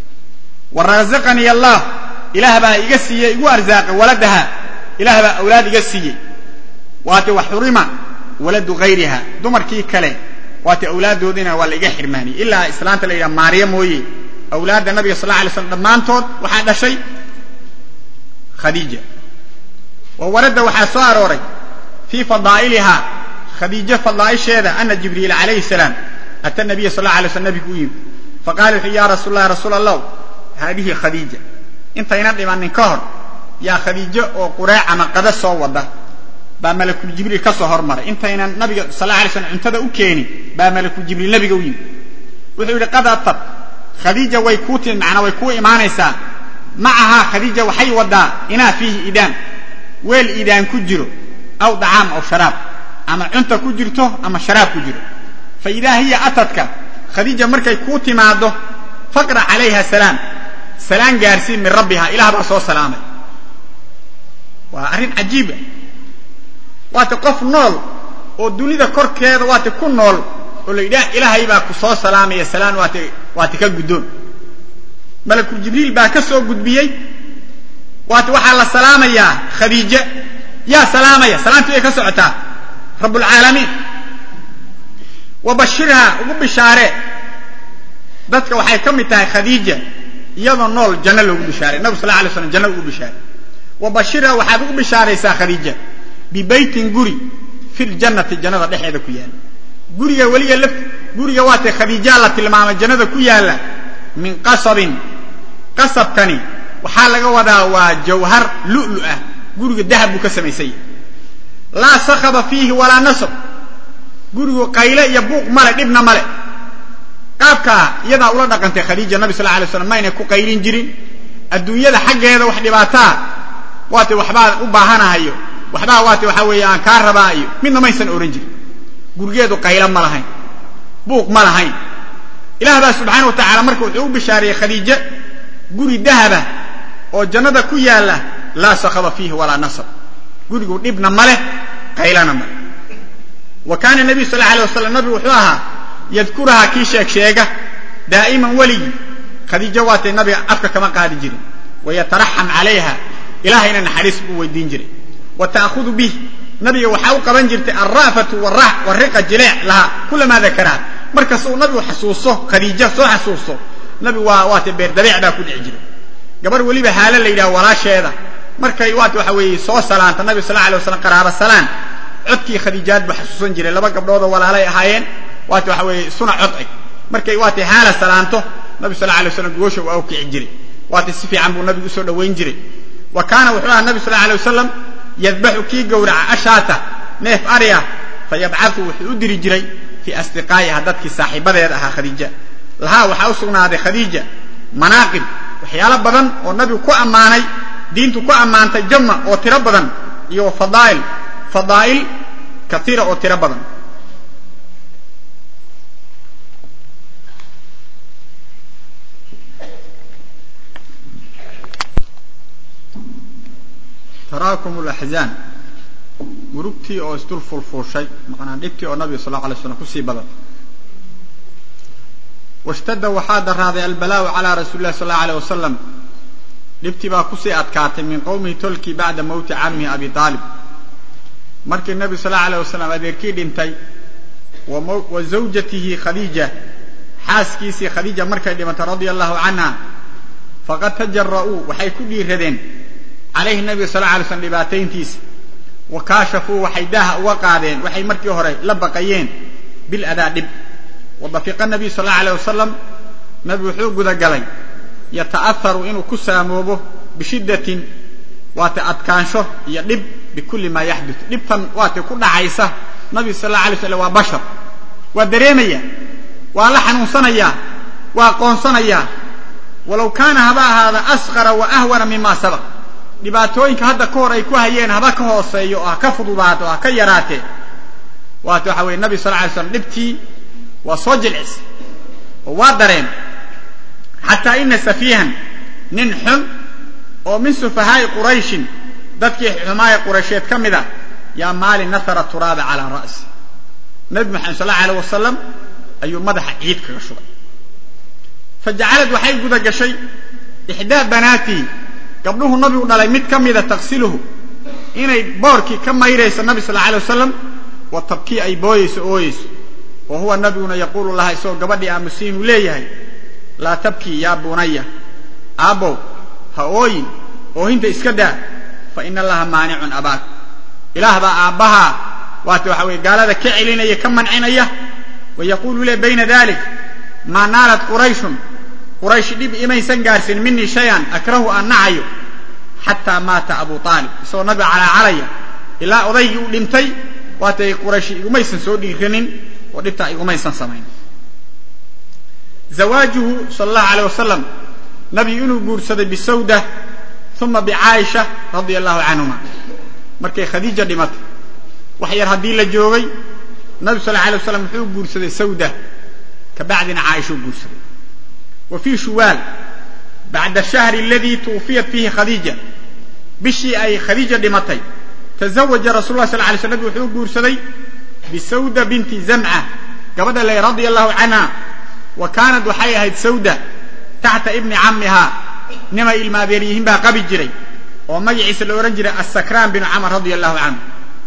ورزقني الله إله بقى يقسي يقوى أرزاق ولدها إله بقى أولاد يقسي واتي وحرمة ولد غيرها دمر كي كلي واتي أولاد دودنا ولا يجحر ماني إلا إسلام تلي مريم وي أولاد النبي صلى الله عليه وسلم ما انتود وحد شيء خديجة وورد وحصار وري في فضائلها خديجة فضائل شهادة أن جبريل عليه السلام أتى النبي صلى الله عليه وسلم بكويم فقال يا رسول الله رسول الله هذه خديجة انت ينادي من نكهر يا خديجة وقراء ما قد صوّده بملك جبريل كسهر مرة انت ينا النبي صلى الله عليه وسلم انتدى أكيني بملك جبريل نبي قويم ويقول قد أطب خديجة ويكوتين معنا ويكو إيمانيسا معها خديجة وحي ودا إنا فيه إدام ويل إدام كجرو أو طعام أو شراب أما أنت كجرته أما شراب كجرو فإذا هي أتتك خديجة مركي كوتي معده فقرأ عليها سلام سلام جارسين من ربها إلى رسول السلام وأرين عجيبة واتقف نول والدنيا كرك هذا واتكون نول واللي إله إلهي باكو صلى السلام يا سلام وات واتك جدون ملك جبريل باكسو جد بيي واتوحى السلام يا خديجة يا سلام يا سلام تيجي كسرتها رب العالمين وبشرها وبشارة dadka waxay kamid tahay khadiija iyadoo nool janno lagu bishaaray nabi sallallahu alayhi wasallam janno ugu bishaaray wa bashira waxaad ugu bishaaraysaa khadiija bi baytin guri fil jannati jannada dhexeeda ku yaala guriga waliga laf guriga waatay khadiija la tilmaamay jannada ku yaala min qasabin qasabkani waxa laga wadaa waa jawhar lu'lu ah guriga dahab uu ka sameeyay la sakhaba fihi wala nasab guriga qayla iyo buuq male dibna male qaabka iyada ula dhaqantay khadiija nabi sallallahu alayhi wasallam mayna ku qayrin jirin adduunyada xageeda wax dhibaato waati waxba u baahanahayo waxba waati waxa weeyaan ka rabaayo midna maysan oran jirin gurigeedu qayla ma lahayn buuq ma lahayn ilaahay subhanahu wa ta'ala markuu u bishaariyay khadiija guri dahaba oo jannada ku yaala la sakhaba fihi wala nasab gurigu dibna male qaylana male wa kana nabi sallallahu alayhi wasallam nabi wuxuu ahaa يذكرها كي شيك شيكة دائما ولي خديجة واتي النبي أفكا كما قاد جري ويترحم عليها إلهينا نحرس ويدين جري وتأخذ به نبي وحاوك بنجرت الرافة والرح والرقة الجليع لها كل ما ذكرها مركز نبي حسوسه خديجة سو حسوسه نبي واتي بير دليع دا كل عجري قبر ولي بحالة اللي ولا شيء ذا مركز واتي وحوي سو سلام النبي صلى الله عليه وسلم قرار السلام عدكي خديجات بحسوسن جري لبا قبل ولا علي هايين واتي وحوي صنع عطعي مركي واتي حالة سلامته نبي صلى الله عليه وسلم بوشه وأوكي عجري واتي السفي عمبو النبي يسود وينجري وكان وحوها النبي صلى الله عليه وسلم يذبح كي قورع أشاته نيف أريا فيبعثه وحيودري جري في أصدقائها ذاتك صاحبة يدها خديجة لها وحاوسنا هذه خديجة مناقب وحيالة بدن والنبي كو أماني دينته كو أمان تجمع وترى بدن يو فضائل فضائل كثيرة وترى بدن تراكم الأحزان مركتي أو استلف الفوشي معناه دبتي أو النبي صلى الله عليه وسلم كسي بدر واشتد وحاد هذا البلاء على رسول الله صلى الله عليه وسلم دبتي باكسي أتكات من قومه تلكي بعد موت عمه أبي طالب مرك النبي صلى الله عليه وسلم أديركي دمتي وزوجته خديجة حاسكيسي خديجة مركة دمت رضي الله عنها فقد تجرؤوا وحيكون ردين عليه النبي صلى الله عليه وسلم لباتين تيس وكاشفوا وحيداها وقادين وحي مركي هوري لبقيين بالأداء دب وضفق النبي صلى الله عليه وسلم نبي حوق ذا قلي يتأثر إنه كساموبه بشدة واتأتكانشه يدب بكل ما يحدث دبا واتكون عيسى نبي صلى الله عليه وسلم وبشر ودريمية ولحن صنيا وقون صنيا ولو كان هذا هذا أصغر وأهون مما سبق dhibaatooyinka hadda ka hor ay ku hayeen haba ka hooseeyo ah ka fududaato ah ka yaraate waxa waxa nabi sallallahu alayhi wasallam dibti wa soo jilcis wa dareen hatta in safihan nin xun oo min sufahay quraish dadkii xumaay quraysheed kamida ya maali nasara turaba ala ra's nabi muhammad sallallahu alayhi wasallam ayu madaxa ciid kaga shubay fajacalad waxay guda gashay ihdaa banaati قبله النبي ودلay mid kamida taqsiluhu inay boorki ka mayreyso nabi sallallahu alayhi wasallam wa tabki ay booyeyso ooyeyso oo huwa nabiyuna yaqulu laha soo gabadhi aamusiin leeyahay la tabki ya bunayya abo ha ooyin oo hinta iska daa fa inna allaha maani'un abak ilaahba aabaha waxa waxa way gaalada ka celinaya ka mancinaya wa yaqulu la bayna dhalik ma nalat quraish قريش ديب إيمان سنجارسين مني شيئا أكره أن نعيه حتى مات أبو طالب سو نبي على علي إلا أضيه لمتي واتي قريش يميسن سودي غنين ودبتا يميسن سمين زواجه صلى الله عليه وسلم nabi inuu guursaday bisawda thumma bi'aisha radiyallahu anhuma markay khadiija dhimatay wax yar hadii la joogay nabi sallallahu alayhi wasallam wuxuu guursaday sawda ka bacdina aisha guursaday wa fi shuwal ba'da ash-shahr alladhi tuwfiyat fihi khadija bishi ay khadija dhimatay tazawaja rasulullah sallallahu alayhi wasallam wuxuu guursaday bisawda binti zam'a gabadha lay radiyallahu anha wa kanat waxay ahayd sawda tahta ibni ammiha nima ilma beerihin ba qabi jiray oo magaciisa la oran jiray as-sakran bin amr radiyallahu anhu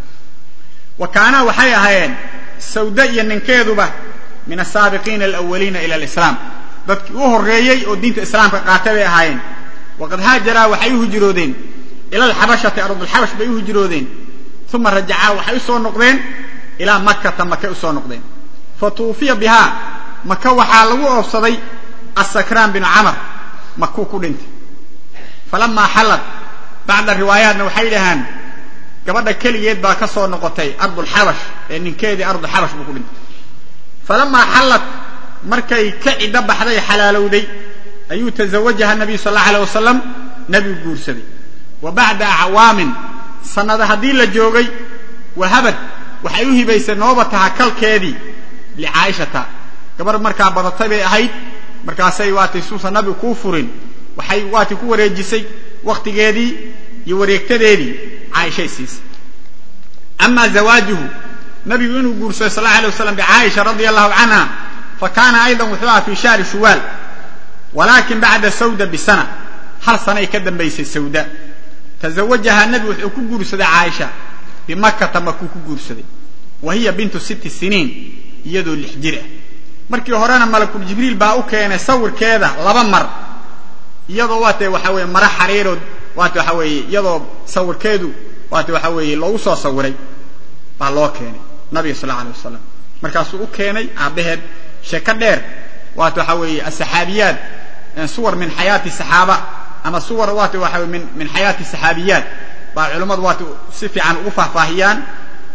wa kana waxay ahaayeen sawda iyo ninkeeduba min as-sabiqin al-awwalin ila al-islam dadkii u horeeyay oo diinta islaamka qaatay bay ahaayeen waqad haajara waxay u hijroodeen ila al-habashati ardul habash bay u hijroodeen thumma raja'a waxay soo noqdeen ila makkah makkah u soo noqdeen fatuufiya biha makkah waxa lagu oofsaday as-sakran bin amr makkah ku dhintay falamma halat ba'da riwaayadna waxay dhahan gabadha kaliyeed baa ka soo noqotay ardul habash ee ninkeedii ardul habash buu ku dhintay falamma halat markay ka cida baxday xalaalowday ayuu tazawajaha nabi sallallahu alayhi wasallam nabi guursaday wa ba'da a'waamin sanada hadii la joogay wahabad waxay u hibaysay noobataha kalkeedii li aishata gabar markaa badatay bay ahayd markaasay waatay suusa nabi ku furin waxay waati ku wareejisay waqtigeedii iyo wareegtadeedii aisha siis amma zawajuhu nabi inuu guursaday sallallahu alayhi wasallam bi aisha radiyallahu anha فكان ايضا وحوها في شهر شوال ولكن بعد سودة بسنة هل سنة يكدم بيس السوداء تزوجها النبي وحكو قرصة عائشة بمكة مكو قرصة وهي بنت ست سنين يدو الحجرة مركي هرانا ملك جبريل باو كان يصور كذا لبا مر يدو واتي وحوي مرا حريرو واتي وحوي يدو صور كذا واتي وحوي لوصا صوري بالله كان نبي صلى الله عليه وسلم مركاسو كاني عبهد شكدير واتو حوي السحابيات صور من حياة الصحابة أما صور واتو حوي من من حياة السحابيات بعلماء واتو صفي عن أوفه فاهيان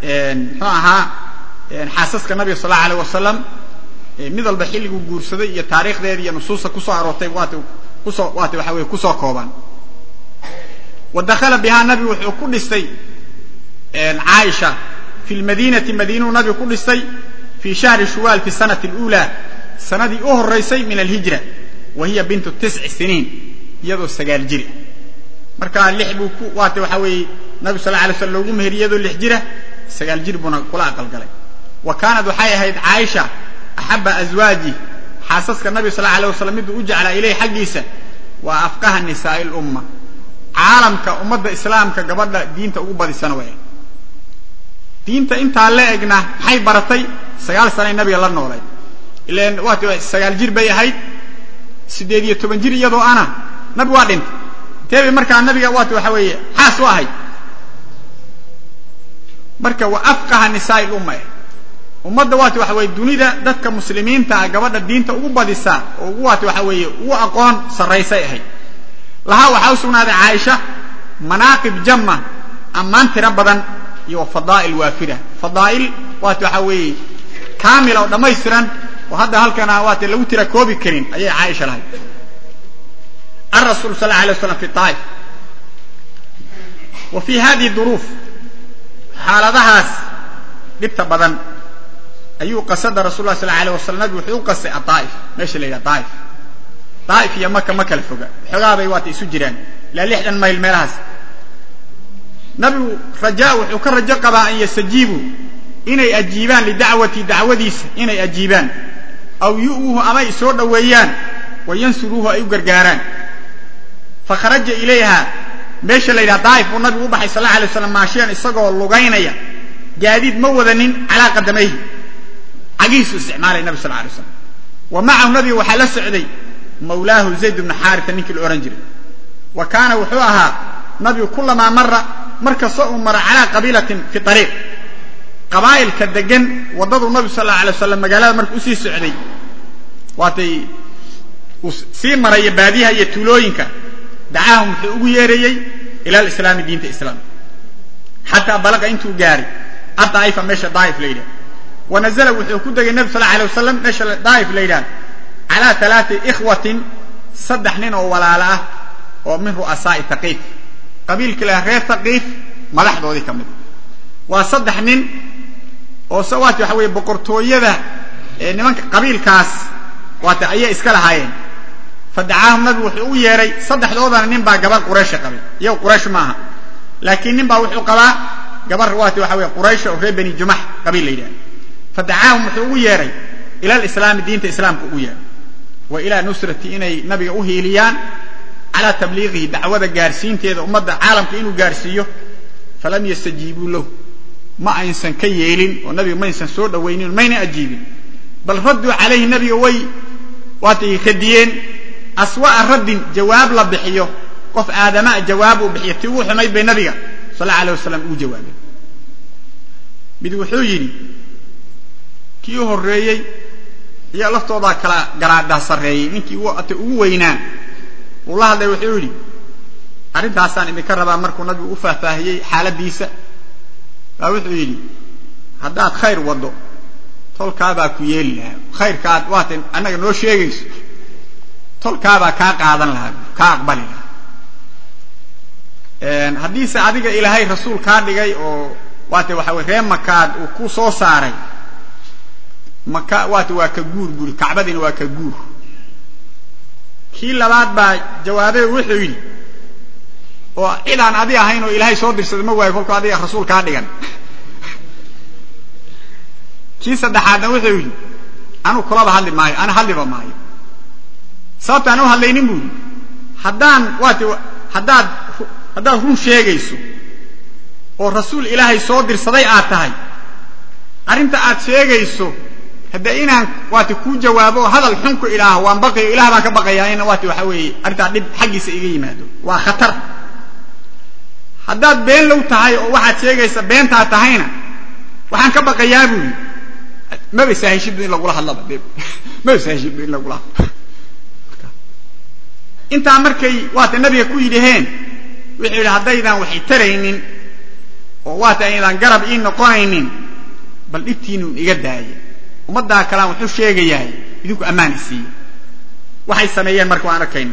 ها حاسس النبي صلى الله عليه وسلم مثل بحيل جورسدي التاريخ ده دي نصوص كسو عروتي واتو كسو واتو حوي كسو كوبان ودخل بها النبي وكل استي عائشة في المدينة مدينة النبي كل استي في شهر شوال في السنة الأولى سنة أهر الرئيسي من الهجرة وهي بنت تسع سنين يدو السجال جري مركا اللحب واتي وحوي نبي صلى الله عليه وسلم مهر يدو الهجرة السجال جري بنا كل عقل قلي وكان ضحايا هيد عائشة أحب أزواجي حاسسك النبي صلى الله عليه وسلم يدو أجعل إليه حديثا وأفقه النساء الأمة عالم كأمة الإسلام كقبل دين تأوبة السنوية دين انت على اجنا حي برتي سغال سنه النبي الله نولay ileen waati sagaal jir bay ahayd sideed iyo toban jir iyadoo ana nabi waa dhintay teebe marka nabiga waati waxa weeye xaas waa ahayd marka wa afqaha nisaa umma ummadda waati waxa weeye dunida dadka muslimiinta gabadha diinta ugu badisa oo waati waxa weeye u aqoon sareysay ahayd laha waxa u sugnaaday Aisha manaqib jamma amaan tira badan iyo fadaa'il waafira fadaa'il waati waxa weeye كامل أو دميسرا وهذا هل كان وقت لو ترى كوبي كريم أي عائشة لها الرسول صلى الله عليه وسلم في الطائف وفي هذه الظروف حال ذهس جبت بدن أيو قصد رسول الله صلى الله عليه وسلم وحيو قصد الطائف ليش اللي الطائف طائف هي مكة مكة الفقا حقابة واتي سجران لا لحدا ما المراس نبي رجاء وحكر رجاء قبا أن يستجيبوا إني أجيبان لدعوتي دعوتيس إني أجيبان أو يؤوه أما يسود ويان وينصروه أي قرقاران فخرج إليها بيش الليلة طائف والنبي وبحي صلى الله عليه وسلم ماشيان إصاقوا اللغينية جاديد موذن على قدميه عقيس استعمال النبي صلى الله عليه وسلم ومعه النبي وحل السعودي مولاه زيد بن حارثة نيك الأورنجري وكان وحوها نبي كلما مر مركز مر على قبيلة في طريق قبائل كدجن وضدوا النبي صلى الله عليه وسلم مجالات مركوسي سعودي واتي سيمر يباديها يتولوينك دعاهم في أبويري إلى الإسلام دين الإسلام حتى بلغ أنتو جاري الضعيف مشى ضعيف ليلة ونزل وحكود النبي صلى الله عليه وسلم مشى ضعيف ليلة على ثلاثة إخوة saddex nin oo walaalo ah oo min ru'asaa'i taqiif qabiilka la reer taqiif madaxdoodii ka mid waa saddex nin oo sawaati waxa weeye boqortooyada ee nimanka qabiilkaas waata ayay iska lahaayeen fadacaahum nabi wuxuu u yeeray saddexdoodana nin baa gabar quraysh qabay iyo quraysh maaha laakiin nin baa wuxuu qabaa gabar waati waxa weeye quraysh oo reer bani jumah qabiil leeyahay fadacaahum wuxuu u yeeray ila al-islaam diinta islaamka u yeeray wa ila nusrati inay nabiga u heeliyaan ala tabliighi dacwada gaarsiinteeda ummadda caalamka inuu gaarsiiyo falam yastajibu lahu ma aysan ka yeelin oo nabiga ma aysan soo dhaweynin mayna ajiibin bal raddu alayhi nabiga way waati kadiyeen aswa raddin jawaab la bixiyo qof aadama jawaab u bixiyo tii uu xumay bay nabiga sallallahu alayhi wasallam uu jawaabay mid wuxuu yiri kii horeeyay iyo laftooda kala garaada sareeyay ninkii uu ata ugu weynaan والله هذا وحولي أرنت عسان إني كربا مركو نبي أفاهي حالديسة وحولي هذا خير وضو طول كابا كويل خير كاد واتن أنا نو شيء طول كابا كاق عادن لها كاق بالي لها حديث عديك إلى هاي رسول كاد جاي أو واتي وحوي غير مكاد وكوسو ساري مكا واتي واكجور جور كعبدين واكجور kii labaad baa jawaabay wuxuu yiri oo ilaan adii ahayn oo ilaahay soo dirsaday ma way kolka adii rasuul ka dhigan kii saddexaadna wuxuu yiri anu kulaba hadli maayo ana hadliba maayo sababta anu hadlaynin buu haddaan waati haddaad haddaad run sheegayso oo rasuul ilaahay soo dirsaday aad tahay arinta aad sheegayso هذا إنان واتي كو جوابه هذا الحنك إله وان بقي إله ما كبقي إن واتي وحوي أرتع دب حقي سيجي ماده وخطر هذا بين لو تهاي واحد شيء بين تها تهينا وحن كبقي يابوني ما بيسهل شيء بين الله الله بدي ما بيسهل شيء بين الله أنت عمركي واتي النبي كوي دهين وحيل هذا إذا وحي ترينين وواتي إذا قرب إنه قاينين بل إبتينون إجداي ومدى كلام وحو شيغياي idinku amaan isiiyo waxay sameeyeen markuu aan arkayna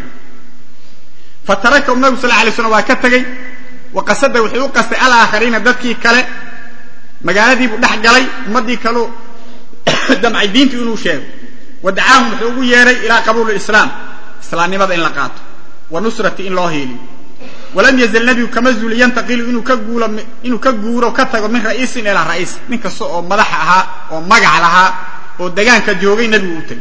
fataraka nabi sallallahu alayhi wasallam waa ka tagay waqasada wuxuu qastay ala aakhirina dadkii kale magaaladii buu dhax galay ummadii kale damay diintu inuu sheego wadacaahum wuxuu ugu yeeray ila qabuul islaam islaamnimada in la qaato wa nusrati in loo heeliyo ولم يزل النبي كما زول ينتقل إنه كجورة إنه كجورة وكتر من رئيس إلى رئيس من كسو مدحها ومجع لها والدجان كجورين النبي وتل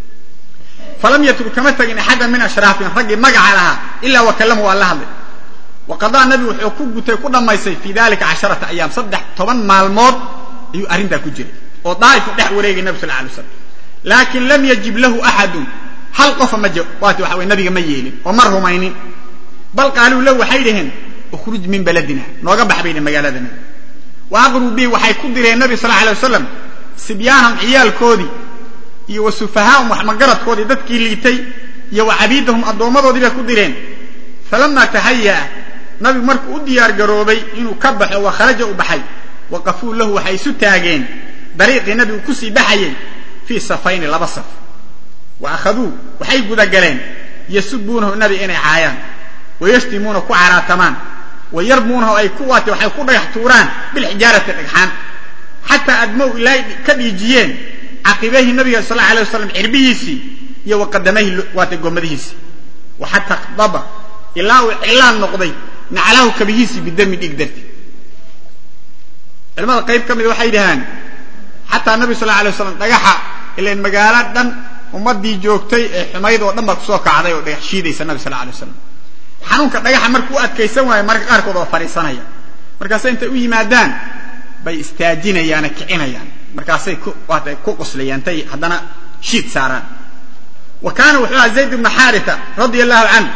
فلم يترك كما تجن حدا من أشراف رجل مجع لها إلا وكلمه الله له وقضى النبي حقوق تكون ما يصير في ذلك عشرة أيام صدق طبعا مع الموت يأرين ده كجري وضايف ده وريج النبي صلى الله عليه وسلم لكن لم يجب له أحد هل قف مجد واتوا حوي النبي ميلين ومره ماينين بل قالوا له وحيدهن اخرج من بلدنا نوغبح بين مجالدنا واغروا به وحي كدري النبي صلى الله عليه وسلم سبيانهم عيال كودي يو سفهاهم وحمقرت كودي ددكي ليتي يو عبيدهم ادومدودي با كدرين فلما تهيأ نبي مرك وديار غروبي انه كبخ وخرج وبحي وقفوا له وحي ستاغين طريق النبي كسي بحي في صفين لبصف واخذوه وحي غدغلين يسبونه النبي اني عايان ويشتمونه كعرا تمام ويرمونه أي قوة وحي كل يحتوران بالحجارة الرجحان حتى أدموا إلى كبيجيين عقبه النبي صلى الله عليه وسلم عربيسي يو قدمه واتقومديسي وحتى ضبا إلا إعلان نقضي نعلاه كبيسي بالدم الإقدرتي المرة قريب كم وحيدهان حتى النبي صلى الله عليه وسلم رجح إلى المجالات دم ومدي جوكتي حميد ودم بسوق عليه ويحشيدي النبي صلى الله عليه وسلم xanuunka dhagaxa markuu adkaysan waayo marka qaar kood oo fariisanaya markaas inta u yimaadaan bay istaajinayaan kicinayaan markaas ay ku waatay ku qoslayaan tay hadana shiid saaran وكان وحوا زيد بن حارثة رضي الله عنه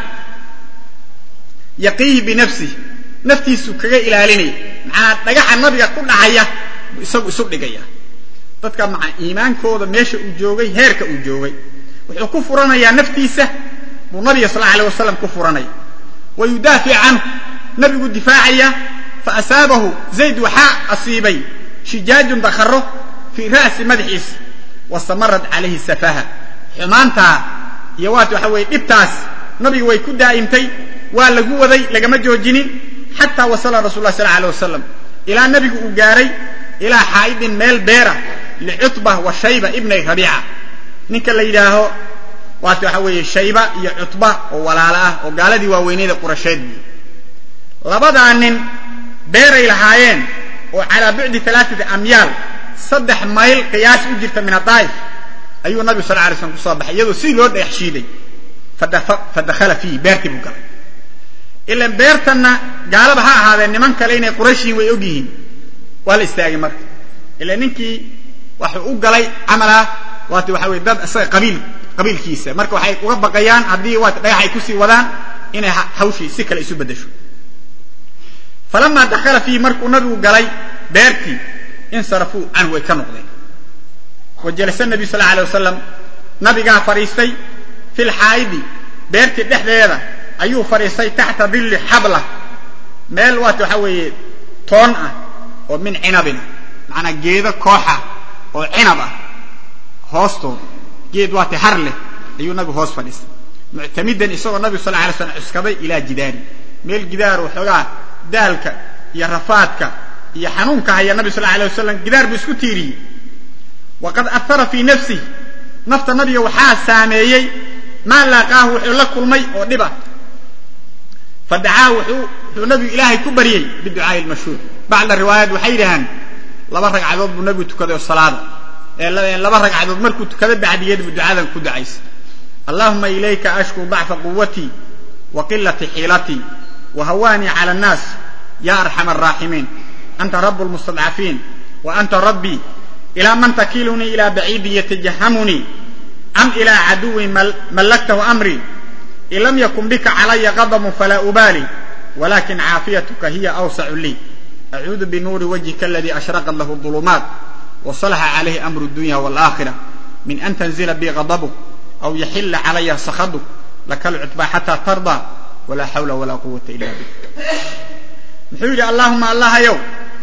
يقيه بنفسه نفتي سكغا ilaalinay maxaa dhagaxa nabiga ku dhacaya isagu isu dhigaya dadka ma iimaankooda meesha uu joogay heerka uu joogay wuxuu ku furanayaa naftiisa buu nabiga sallallahu alayhi wasallam ku furanay ويدافع عنه نبي الدفاعية فأسابه زيد وحاء أصيبي شجاج بخره في رأس مدحيس واستمرت عليه السفاهة حمانتا iyo waati waxa weeye dhibtaas nabiga way ku daa'imtay waa lagu waday lagama joojinin hatta wasala rasuulullaahi sallallahu alayhi wasallam ila nabigu uu gaaray ila haidin meel beera li'utbah wa shayba ibn rabi'a ninka la yiraaho waati waxa weeye shayba iyo utbah oo walaala ah oo gaaladii waaweynayda qurasheed labada nin beeray lahaayeen oo ala bu'di thalathati amyal saddex mayl qiyaas u jirta min Taif ayuu nabi sallallahu alayhi wasallam ku soo baxay iyadoo si loo dheexshiiday fadakhala fi beerti buka ila beertana gaalaba ha ahaadeen niman kale inay qurayshiin way ogyihiin wala istaagay marka ila ninkii waxa uu galay amala waati waxa way dad asay qabiil qabiilkiisa marka waxay uga baqayaan hadii waati dhayaxay ku sii wadaan inay hawshii si kale isu bedesho falamma dakhala fi markuu nabigu galay beerti insarafu an way ka noqdeen wajalasa nabi sallallahu alayhi wasallam nabiga fariistay fil haidi beerti dhexdeeda ayuu fariistay taxta dhilli habla meel waati waxa weeye toon ah oo min cinabina macna geeda kooxa oo cinab ah hoosto geed waati har leh ayuu nabigu hoos fadhiistay mu'tamidan isagoo nabi sallallahu alayhi wasallam iskaday ila jidaari meel gidaar oo xogaa daalka iyo rafaadka iyo xanuunka haya nabi sallallahu alayhi wasallam gidaar buu isku tiiriyay waqad athara fi nafsi nafta nabiga waxa saameeyay ma laqaahu wuxuu la kulmay oo dhiba fad'aa wuxuu nabi ilaahay ku bariyay bidu'aa al-mashhuur bacda riwaayad waxay yiraahdaan laba ragcadood buu nabigu tukaday salaada ee laba ragcadood markuu tukaday bacdiyad bidu'aadan ku ducaysay allahumma ilayka ashku da'fa quwwati wa qillati hilati wa hawani 'ala an-nas ya arhamar rahimin anta rabbul mustad'afin wa anta rabbi ila man takiluni ila ba'id yatajahamuni am ila aduwwin malaktahu amri illam yakun bika 'alayya ghadabun fala ubali ولكن عافيتك هي أوسع لي أعوذ بنور وجهك الذي أشرقت له الظلمات وصلح عليه أمر الدنيا والآخرة من أن تنزل بي غضبك أو يحل علي سخطك لك العتبى حتى ترضى ولا حول ولا قوة إلا بك نحيل اللهم الله يوم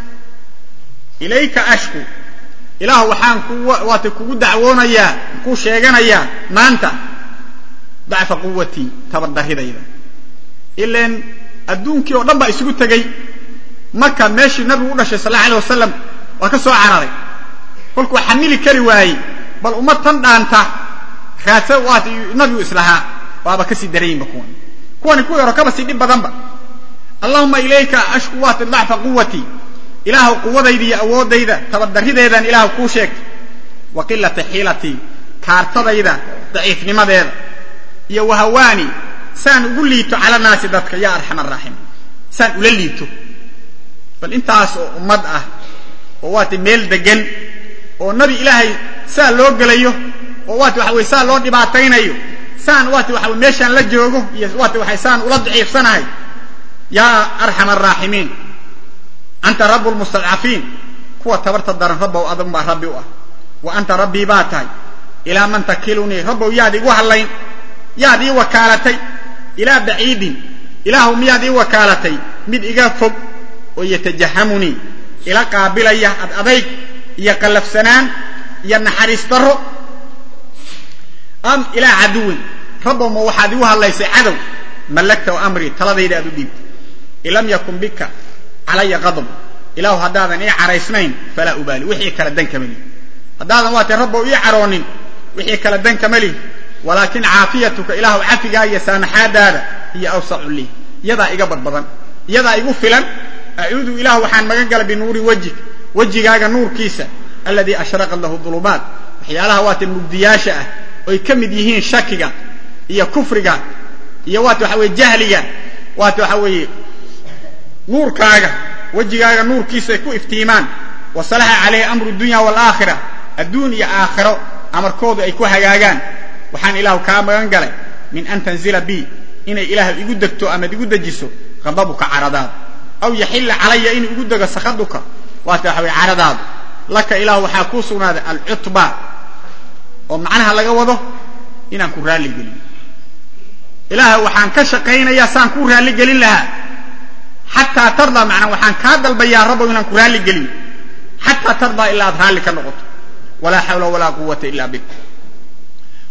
إليك أشكو إله وحان واتكو دعونا يا كو شيغانا يا ما أنت ضعف قوتي تبرده إذا إلا أن adduunkii oo dhan ba isugu tagay marka meeshii nabigu u dhashay sallallahu alayhi wasallam waa ka soo cararay kulku xamili kari waayay bal ummatan dhaanta raasa waati nabigu islaha waaba ka sii dareeyay kuwan kuwan ku yaro kaba sii dib badan ba allahumma ilayka ashku wa tadhafa quwwati ilaahu quwadayda iyo awoodayda tabadarideedan ilaahu ku sheeg wa qillati hilati kaartadayda daciifnimadeeda iyo wahawani سان أقول لي على الناس ذاتك يا أرحم الراحم سان أقول لي تو بل أنت عاس مدأة ووات ميل دجن والنبي إلهي سان لو قليه ووات وحوي سان لو دبعتين أيو سان وات وحوي ميشان لجوجو وات وحي سان ولد عيف سنة يا أرحم الراحمين أنت رب المستضعفين قوة تبرت الدار رب وأضم ربي وأنت ربي باتاي إلى من تكلني رب ويادي وهاللين يادي وكالتي إلى بعيد إله ميادي وكالتي مد إغافق ويتجهمني إلى قابل أضيك يقلف سنان ينحرس طرق أم إلى عدو رب موحدوها ليس عدو ملكت أمري تلضي إلى أدو ديب إلم يكن بك علي غضب إله هدادا إيه عريسنين فلا أبالي وحي كالدن كملي هدادا واتي رب إيه عرونين وحي كالدن كملي ولكن عافيتك إله عافية يسامح هذا هي أوسع لي يدا إجابر بدن يدا يقفلا أعوذ إله وحان مجنجل بنور وجهك وجهك نور كيسة الذي أشرق له الظلمات حيالها وات المبدياشة ويكم ديهين شكك هي كفرك هي وات حوي جهلك وات حوي نور كاجا وجهك نور كيسة كو افتيمان وصلح عليه أمر الدنيا والآخرة الدنيا آخرة أمر كود أي كو هجاجان وحان إله كامران قال من أن تنزل بي إن إله يقدك أما يقدك جسو غضبك عرضات أو يحل علي إن يقدك سخدك واتحوي عرضات لك إله وحاكوسنا العطبة ومعنها لقوضه إن أنكو رالي قليل إله وحان كشقين ياسان كو رالي قليل لها حتى ترضى معنا وحان كاد البيان ربو إن أنكو رالي قليل حتى ترضى إلا أظهر لك النقط ولا حول ولا قوة إلا بك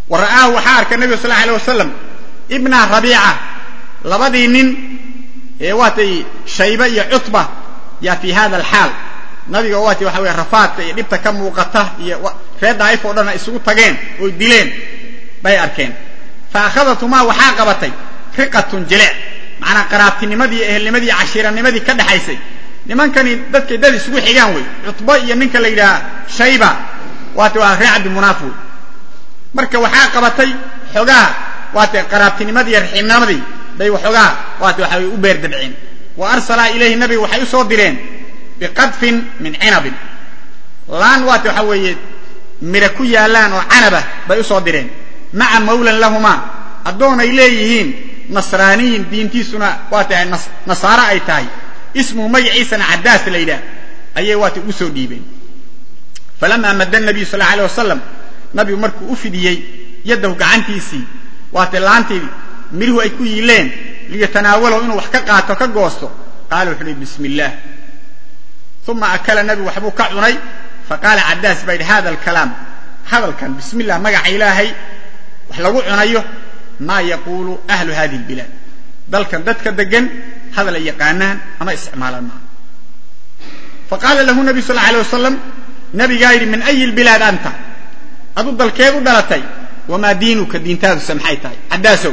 ورآه وحارك النبي صلى الله عليه وسلم ابن ربيعة لبدي نين واتي شيبة يا عتبة يا في هذا الحال نبي واتي وحوي رفات دبت كم وقته reer daa'if oo dhan isugu tageen oo dileen bay arkeen fa akhadatumaa waxa qabatay fiqatun jilaa macna qaraabtinimadii ehelnimadii cashiiranimadii ka dhaxaysay nimankani dadkay dad isugu xigaan way cutba iyo ninka la yiraahdo shayba waati waa raad munaafiq marka waxa qabatay xogaa waati qaraabtinimadii yarxinamadii bay xogaa waati waxa u beer dabcin wa arsala ilayhi nabi waxay soo direen biqadfin min inab laan waati waxa weeye miraku yaalaan oo canaba bay soo direen ma'a mawlan lahuma adoon ay leeyihiin nasraaniin diintiisuna waata nasaara ay tahay ismu magciisana cadaas leeyda ayay waata u soo dhiibeen falama madda nabi sallallahu alayhi wasallam nabi markuu u fidiyay yadahu gacantiisi waata laantii mirhu ay ku yiileen liyatanaawalu inuu wax ka qaato ka goosto qaalu xuli bismillah thumma akala nabi waxbu ka cunay فقال عداس بيد هذا الكلام هذا كان بسم الله مقع إلهي وحلقوا عنيه ما يقول أهل هذه البلاد بل كان ذاتك الدقن هذا اللي يقانان أما استعمال الماء فقال له النبي صلى الله عليه وسلم نبي قايل من أي البلاد أنت أضد الكيض دلتي وما دينك دين تاذو سمحيتاي عداسو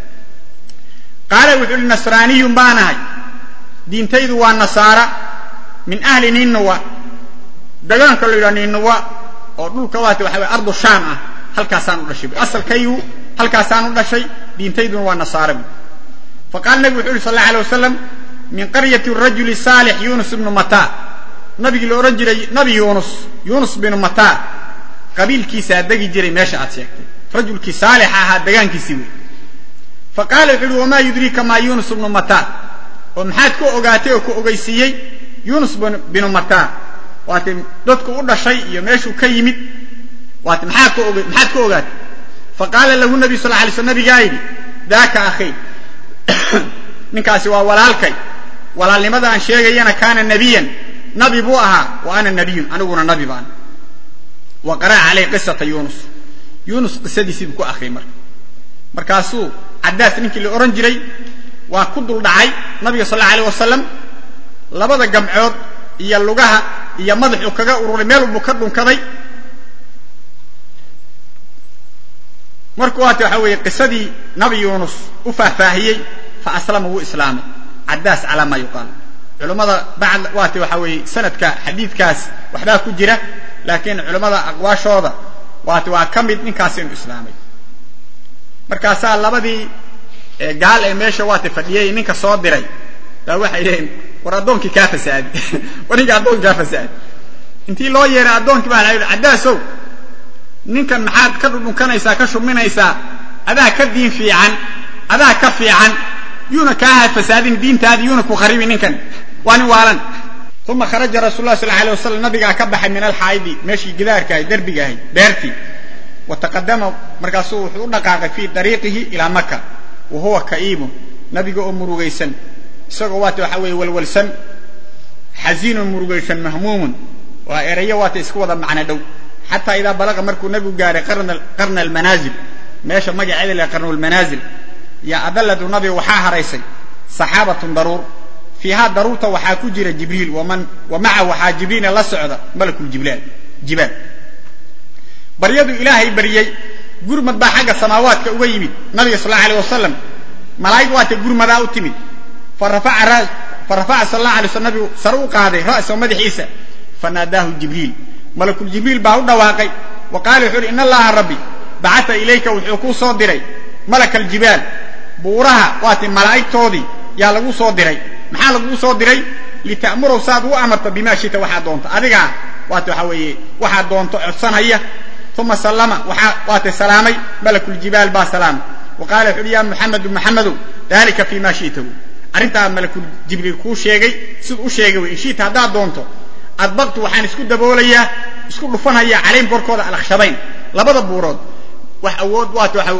قال وحول النصراني بانهاي دين تاذو والنصارى من أهل نينوى دغان كلو يراني نوا او دولka waati waxa way ardu sham ah halkaasaan u dhashay asalkayu halkaasaan u dhashay diintayduna waa nasaara faqal nabi sallallahu alayhi wasallam min qaryati ar-rajul salih yunus ibn mata nabi la oran jiray nabi yunus yunus ibn mata qabiilkiisa dagi jiray meesha aad sheegtay rajulki salih aha dagaankiisi way faqal wuxuu wama yudrika ma yunus ibn mata oo maxaad ku ogaatay oo ku ogeysiyay yunus ibn mata waati dadku u dhashay iyo meeshu ka yimid waati maxaa ku ogaad maxaa ku ogaad faqala lahu nabi sallallahu alayhi wasallam gaaydi daaka akhi ninkaasi waa walaalkay walaalnimada aan sheegayana kaana nabiyan nabi buu ahaa wa ana nabiyun aniguna nabi baan wa qara alay qissata yunus yunus qissadiisi ku akhriyay marka markaasuu cadaas ninkii la oran jiray waa ku dul dhacay nabiga sallallahu alayhi wasallam labada gamcood iyo lugaha iyo madaxu kaga ururay meel uu ka dhunkaday markuu waxa weeye qisadii nabi yunus u faahfaahiyay fa aslama uu islaamay cadaas calama yuqal culimada baad waati waxa weeye sanadka xadiidkaas waxba ku jira laakiin culimada aqwaashooda waati waa kamid ninkaas inuu islaamay markaas labadii gaal ee meesha waati fadhiyay ninka soo diray taa waxay leeyeen war adoonkii ka fasaad waniga adoon ka fasaad intii loo yeeray adoonkii baa la yiri cadaasow ninkan maxaad ka dhunkanaysaa ka shuminaysaa adaa ka diin fiican adaa ka fiican yuna ka ha fasaadin diintaadi yuna ku qaribi ninkan waan waalan thumma kharaja rasuulullah sallallahu alayhi wasallam nabiga ka baxay min al-haidi meeshii gidaarka ay darbiga ay beerti wa taqaddama markaasuu wuxuu u dhaqaaqay fi dariiqihi ila makkah wa huwa ka'iib nabiga oo murugaysan isagoo waati waxa weey walwalsan حزين مرغيشن مهموم وإريا واتي اسكو ودا معنا دو حتى إذا بلغ مركو نبي قاري قرن قرن المنازل ماشي ما جاء إلى قرن المنازل يا أدلة النبي وحاها ريسي صحابة ضرور فيها ضرورة وحاكو جرى جبريل ومن ومعه وحا جبريل الله سعودة ملك الجبال جبال بريد إلهي بريي قرمت با حق السماوات كأويمي نبي صلى الله عليه وسلم ملايك واتي قرمت أوتمي فرفع رأس فرفع صلى الله عليه وسلم سروق هذه رأس ومدح عيسى فناداه جبريل ملك الجبريل باو دواقي وقال يقول إن الله ربي بعث إليك وحكو صدري ملك الجبال بورها واتي ملائك توضي يا لغو صدري محا لغو صدري لتأمره صاد وأمرت بما شئت وحا دونت أذيقا واتي حوي وحا دونت عصان هيا ثم سلم وحا واتي سلامي ملك الجبال با سلام وقال يقول يا محمد محمد ذلك فيما شئته arinta malakul jibril ku sheegay sid u sheegay way shiita hada doonto adbaqtu waxaan isku daboolaya isku dhufanaya caleen korkooda alakhshabayn labada buurood wax awood waad waxa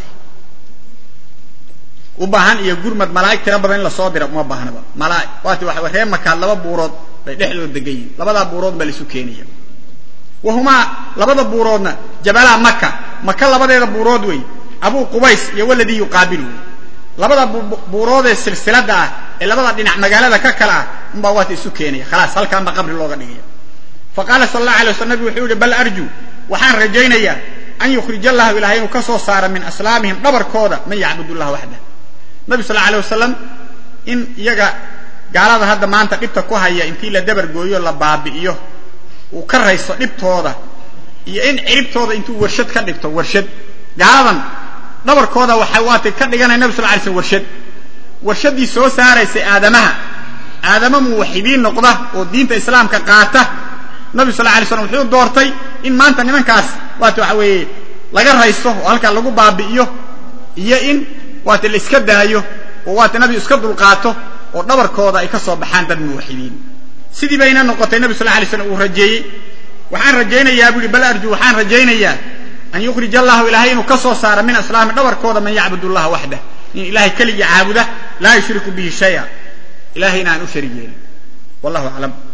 u baahan iyo gurmad malaa'ik tira badan la soo diro ma baahnaba malaa'ik waad waxa waree maka laba buurood bay dhexdooda degayin labada buurood bal isu keenaya wahuma labada buuroodna jabala makka maka labadeeda buurood wey Abu Qubays iyo waladii yuqaabilu labada buurood ee silsilada ah ee labada dhinac magaalada ka kala ah umba waad isu keenay khalaas halkaan ba qabri looga dhigay faqala sallallahu alayhi wasallam wuxuu yiri bal arju waxaan rajaynayaa an yukhrijallahu ilaahay inuu ka soo saaro min aslaamihim dhabarkooda man ya'budullaha wahda nabi sallallahu alayhi wasallam in iyaga gaalada hadda maanta dhibta ku haya intii la dabar gooyo la baabi'iyo uu ka rayso dhibtooda iyo in ciribtooda intuu warshad ka dhigto warshad gaaladan dhabarkooda waxa waatay ka dhiganay nabi sallallahu alayhi wasallam warshad warshadii soo saaraysay aadamaha aadama muwaxidiin noqda oo diinta islaamka qaata nabi sallallahu alayhi wasallam wuxuu doortay in maanta nimankaas waata waxa weeye laga rayso oo halka lagu baabi'iyo iyo in waata la iska daayo oo waata nabi iska dulqaato oo dhabarkooda ay ka soo baxaan dad muwaxidiin sidii bayna noqotay nabi sallallahu alayhi wasallam uu rajeeyay waxaan rajaynayaa buu bal arju waxaan rajaynayaa an yukhrijallahu ilaahay inuu ka soo saaro min aslaam dhabarkooda man ya'budullaha wahda in ilaahay kaliya caabuda la yushriku bihi shay'a ilaahayna aan u shariyeelin wallahu a'lam